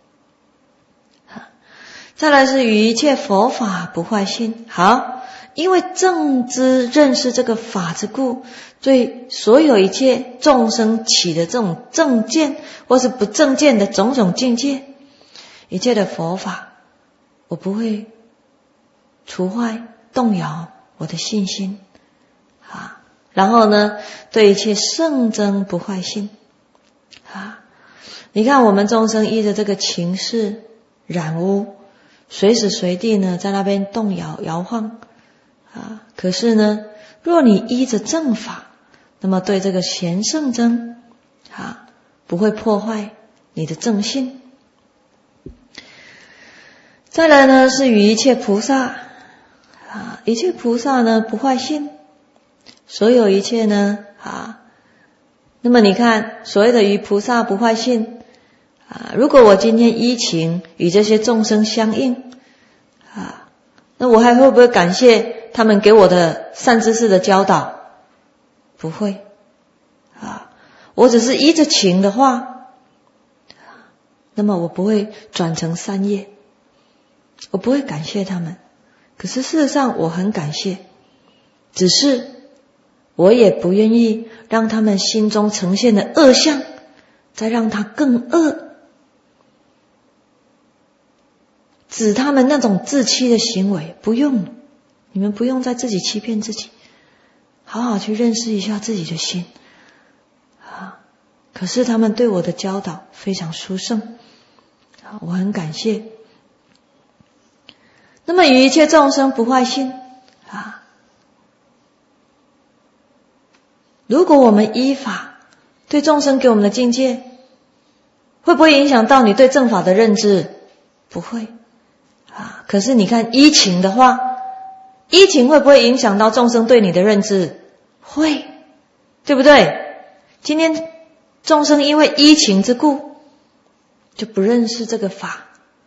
再来是与一切佛法不坏心。好，因为正知认识这个法之故，对所有一切众生起的这种正见或是不正见的种种境界，一切的佛法我不会除坏动摇我的信心啊。然后呢，对一切圣真不坏心啊。你看我们众生依着这个情势染污，随时随地呢在那边动摇摇晃啊。可是呢，若你依着正法，那么对这个贤圣真啊，不会破坏你的正信。再来呢，是与一切菩萨啊，一切菩萨呢不坏心，所有一切呢啊。那么你看，所谓的与菩萨不坏心啊，如果我今天依情与这些众生相应啊，那我还会不会感谢他们给我的善知识的教导？不会啊。我只是依着情的话，那么我不会转成善业，我不会感谢他们。可是事实上我很感谢，只是我也不愿意让他们心中呈现的恶相再让它更恶，指他们那种自欺的行为，不用，你们不用再自己欺骗自己，好好去认识一下自己的心啊。可是他们对我的教导非常殊胜啊，我很感谢。那么与一切众生不坏心啊，如果我们依法对众生给我们的境界，会不会影响到你对正法的认知？不会啊。可是你看依情的话，依情会不会影响到众生对你的认知？会，对不对？今天众生因为依情之故，就不认识这个法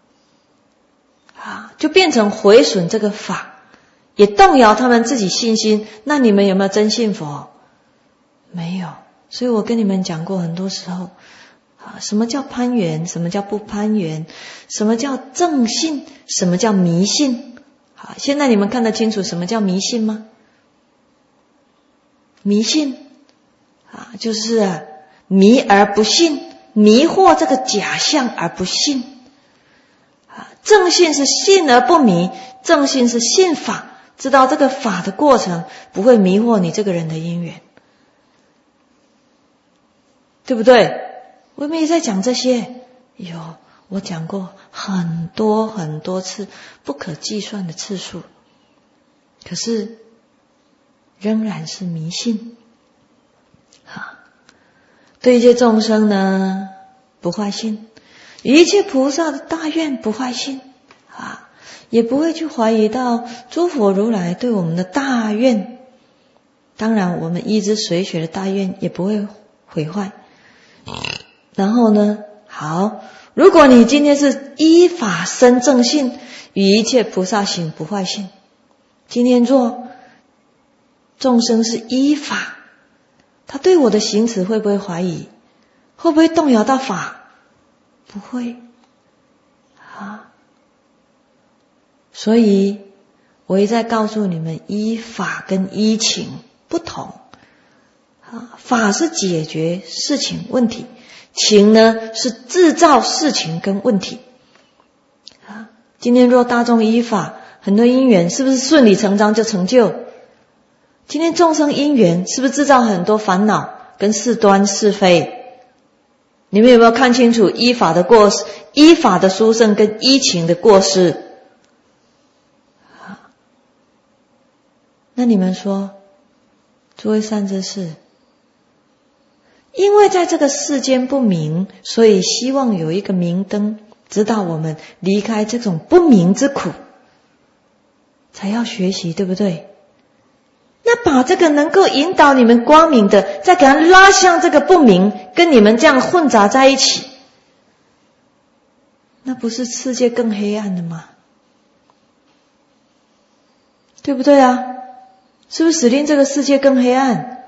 啊，就变成毁损这个法，也动摇他们自己信心。那你们有没有真信佛？没有。所以我跟你们讲过，很多时候啊，什么叫攀缘，什么叫不攀缘，什么叫正信，什么叫迷信。好，现在你们看得清楚什么叫迷信吗？迷信啊，就是啊迷而不信，迷惑这个假象而不信啊。正信是信而不迷，正信是信法，知道这个法的过程不会迷惑你这个人的因缘，对不对？我们也在讲这些，有我讲过很多很多次，不可计算的次数，可是仍然是迷信啊，对一切众生呢不坏心，一切菩萨的大愿不坏心啊，也不会去怀疑到诸佛如来对我们的大愿。当然我们依之随学的大愿也不会毁坏。然后呢，好，如果你今天是依法生正信，与一切菩萨行不坏心，今天若众生是依法，他对我的行持会不会怀疑？会不会动摇到法？不会啊。所以我一再告诉你们，依法跟依情不同啊。法是解决事情问题，情呢是制造事情跟问题啊。今天若大众依法，很多因缘是不是顺理成章就成就？今天众生因缘是不是制造很多烦恼跟事端是非？你们有没有看清楚依法的过失，依法的殊胜跟依情的过失？那你们说，诸位善知识，因为在这个世间不明，所以希望有一个明灯指导我们离开这种不明之苦，才要学习，对不对？那把这个能够引导你们光明的，再给它拉向这个不明，跟你们这样混杂在一起，那不是世界更黑暗的吗？对不对啊？是不是使令这个世界更黑暗？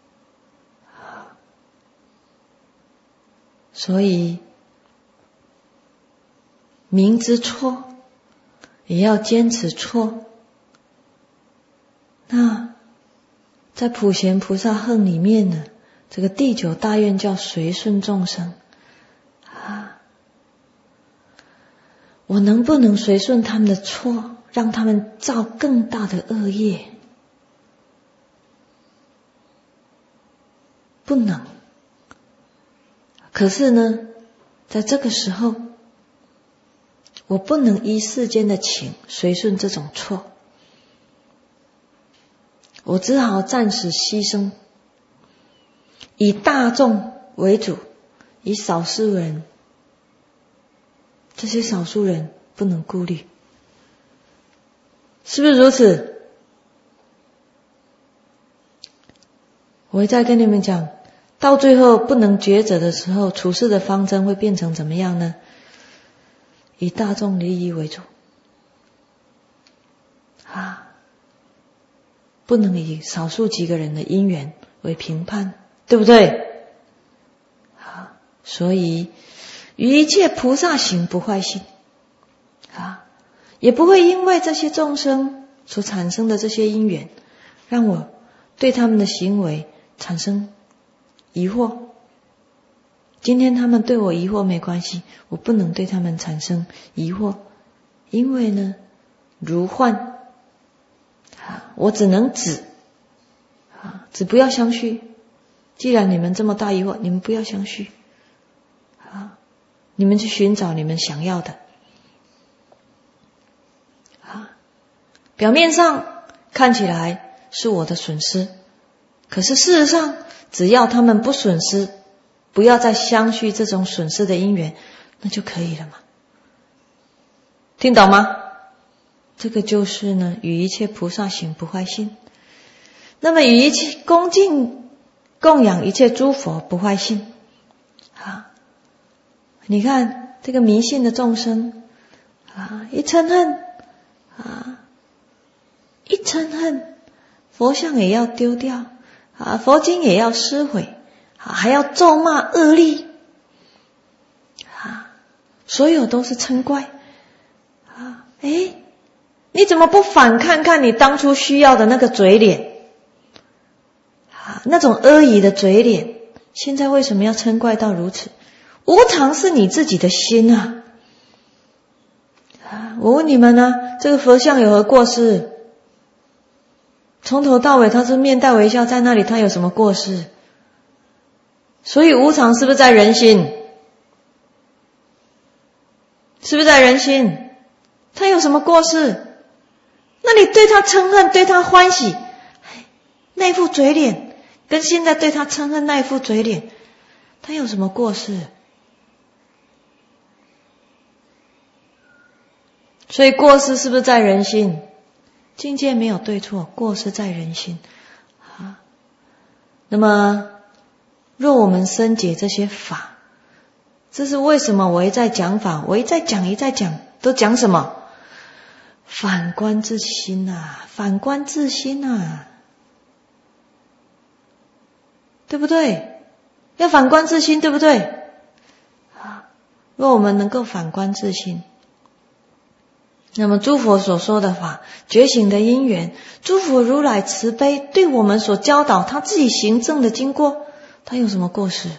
所以明知错也要坚持错。那在普贤菩萨恨里面呢，这个第九大愿叫随顺众生啊。我能不能随顺他们的错，让他们造更大的恶业？不能。可是呢，在这个时候，我不能依世间的情随顺这种错，我只好暂时牺牲，以大众为主，以少数人，这些少数人不能顾虑，是不是如此？我会再跟你们讲，到最后不能抉择的时候，处事的方针会变成怎么样呢？以大众利益为主啊，不能以少数几个人的因缘为评判，对不对？啊，所以与一切菩萨行不坏心啊，也不会因为这些众生所产生的这些因缘，让我对他们的行为产生疑惑。今天他们对我疑惑没关系，我不能对他们产生疑惑，因为呢，如幻啊，我只能止啊，只不要相续。既然你们这么大疑惑，你们不要相续啊，你们去寻找你们想要的啊。表面上看起来是我的损失，可是事实上，只要他们不损失，不要再相续这种损失的因缘，那就可以了嘛。听懂吗？这个就是呢，与一切菩萨行不坏心。那么与一切恭敬供养一切诸佛不坏心啊。你看这个迷信的众生啊，一嗔恨啊，一嗔恨，佛像也要丢掉啊，佛经也要撕毁啊，还要咒骂恶力啊，所有都是嗔怪啊。诶，你怎么不反看看你当初需要的那个嘴脸啊，那种阿谀的嘴脸，现在为什么要嗔怪到如此？无常是你自己的心啊！啊，我问你们呢、啊，这个佛像有何过失？从头到尾他是面带微笑在那里，他有什么过失？所以无常是不是在人心？是不是在人心？他有什么过失？那你对他嗔恨，对他欢喜，那副嘴脸， 跟现在对他嗔恨那副嘴脸，他有什么过失？所以过失是不是在人心？境界没有对错，过失在人心啊。那么若我们深解这些法，这是为什么我一再讲法，我一再讲一再讲，都讲什么？反观自心啊，反观自心啊，对不对？要反观自心，对不对？啊，若我们能够反观自心，那么诸佛所说的法，觉醒的因缘，诸佛如来慈悲对我们所教导他自己行证的经过，他有什么过失？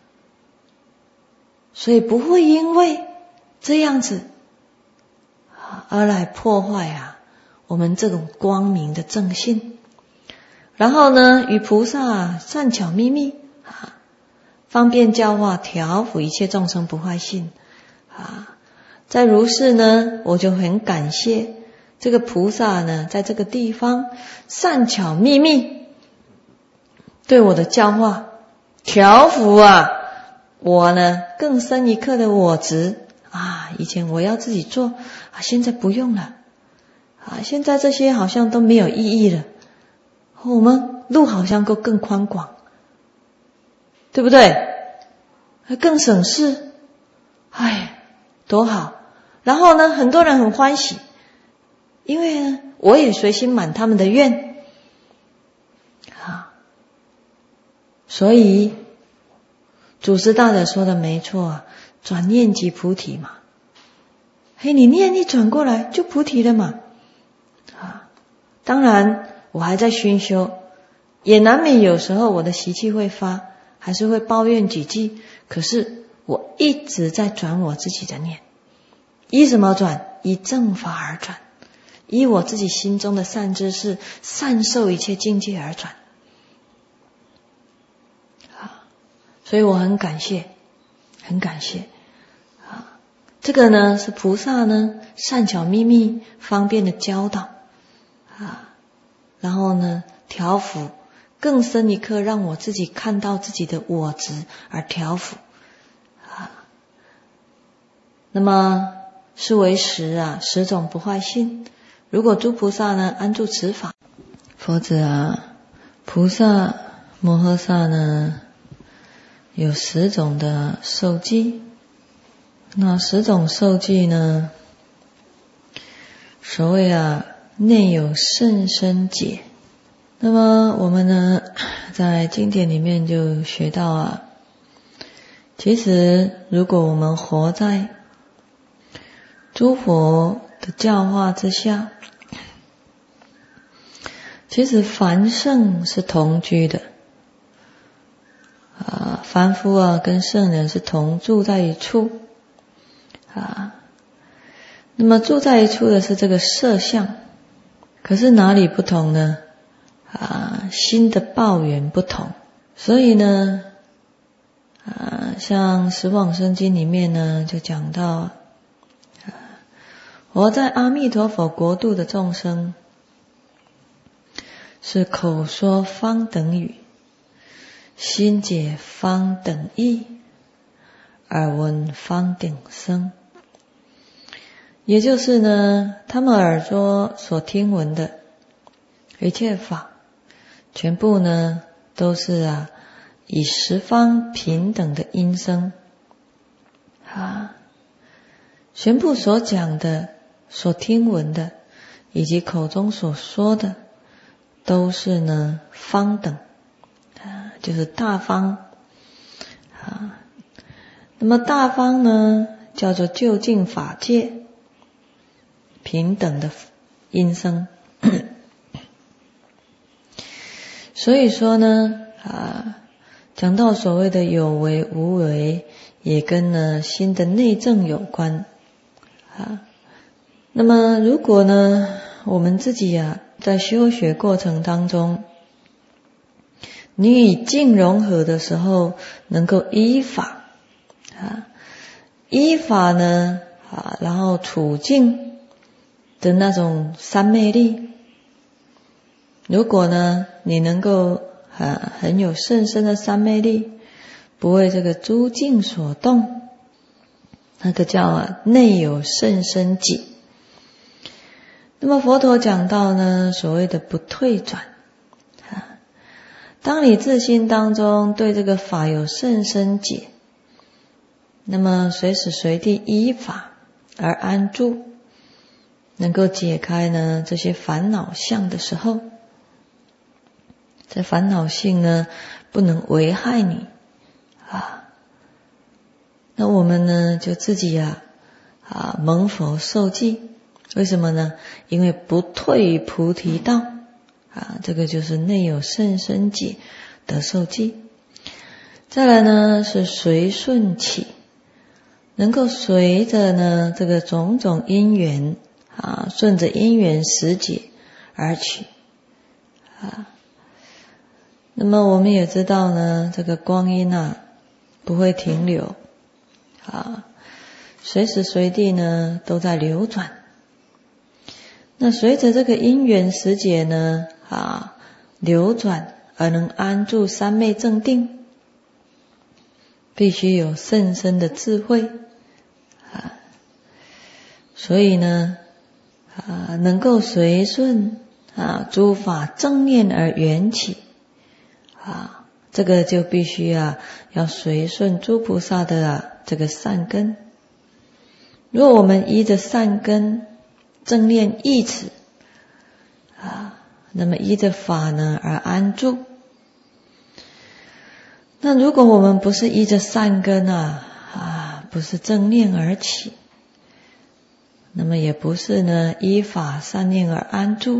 所以不会因为这样子而来破坏啊我们这种光明的正信。然后呢，与菩萨善巧秘密啊，方便教化调伏一切众生不坏性啊。在如是呢，我就很感谢这个菩萨呢，在这个地方善巧秘密对我的教化调伏啊，我呢更深一刻的我执啊，以前我要自己做啊，现在不用了啊，现在这些好像都没有意义了，我们路好像都更宽广，对不对？还更省事，哎，多好！然后呢，很多人很欢喜，因为呢，我也随心满他们的愿啊。所以祖师大德说的没错啊，转念即菩提嘛。嘿，你念一转过来就菩提了嘛。啊，当然我还在熏修，也难免有时候我的习气会发，还是会抱怨几句，可是我一直在转我自己的念。依什么转？依正法而转，依我自己心中的善知识、善受一切境界而转。啊，所以我很感谢，很感谢啊！这个呢是菩萨呢善巧秘密方便的教导啊，然后呢调伏，更深一刻让我自己看到自己的我执而调伏啊。那么是为十啊，十种不坏性。如果诸菩萨呢安住此法，佛子啊，菩萨摩诃萨呢有十种的受记。那十种受记呢，所谓啊内有甚深解。那么我们呢在经典里面就学到啊，其实如果我们活在诸佛的教化之下，其实凡圣是同居的啊，凡夫啊跟圣人是同住在一处啊。那么住在一处的是这个色相，可是哪里不同呢？啊，心的报缘不同。所以呢，啊，像《十往生经》里面呢就讲到，活在阿弥陀佛国度的众生，是口说方等语，心解方等义，耳闻方等声。也就是呢，他们耳朵所听闻的一切法，全部呢都是啊以十方平等的音声啊，全部所讲的、所听闻的，以及口中所说的，都是呢方等啊，就是大方啊。那么大方呢，叫做究竟法界平等的音声。所以说呢啊，讲到所谓的有为无为，也跟呢心的内证有关啊。那么如果呢我们自己啊在修学过程当中，你与境融合的时候，能够依法啊，依法呢啊，然后处境的那种三昧力，如果呢你能够啊，很有甚深的三昧力，不为这个诸境所动，那个叫啊内有甚深解。那么佛陀讲到呢，所谓的不退转啊，当你自心当中对这个法有甚深解，那么随时随地依法而安住，能够解开呢这些烦恼相的时候，这烦恼性呢不能危害你啊，那我们呢就自己啊啊蒙佛受记。为什么呢？因为不退于菩提道啊，这个就是内有甚深解得受记。再来呢是随顺起，能够随着呢这个种种因缘啊，顺着因缘时节而起啊。那么我们也知道呢，这个光阴啊不会停留啊，随时随地呢都在流转。那随着这个因缘时节呢啊流转而能安住三昧正定，必须有甚深的智慧啊，所以呢啊能够随顺啊诸法正念而缘起啊，这个就必须啊要随顺诸菩萨的啊这个善根。如果我们依着善根正念意持啊，那么依着法呢而安住。那如果我们不是依着善根啊啊，不是正念而起，那么也不是呢依法善念而安住，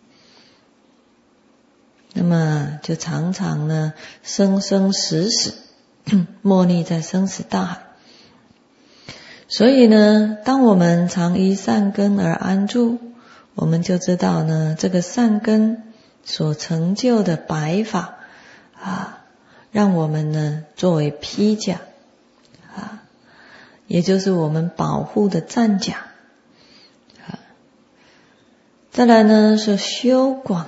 那么就常常呢生生死死没溺在生死大海。所以呢，当我们常依善根而安住，我们就知道呢，这个善根所成就的白法啊，让我们呢作为披甲啊，也就是我们保护的战甲啊。再来呢是修广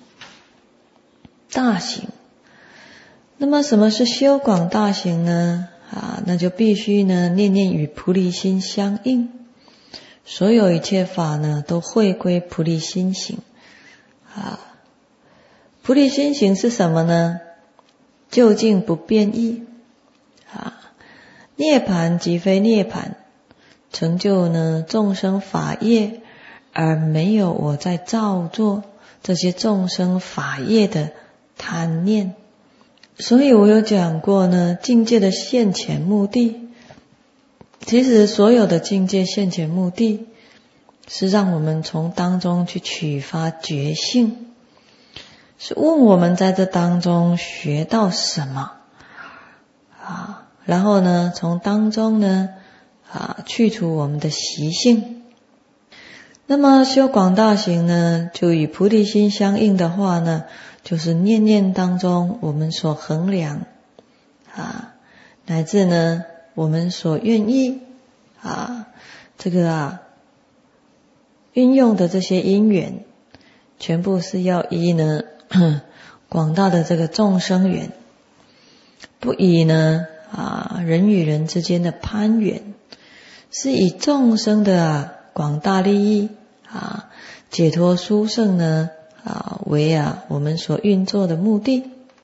大行。那么什么是修广大行呢？啊，那就必须呢念念与菩提心相应，所有一切法呢都汇归菩提心行啊。菩提心行是什么呢？究竟不变异啊，涅槃即非涅槃，成就呢众生法业，而没有我在造作这些众生法业的贪念。所以我有讲过呢，境界的现前目的，其实所有的境界现前目的是让我们从当中去取发觉性，是问我们在这当中学到什么啊，然后呢从当中呢啊去除我们的习性。那么修广大行呢，就与菩提心相应的话呢，就是念念当中我们所衡量啊，乃至呢我们所愿意啊，这个啊运用的这些因缘，全部是要依呢广大的这个众生缘，不以呢啊人与人之间的攀缘，是以众生的啊广大利益啊解脱殊胜呢啊为啊我们所运作的目的。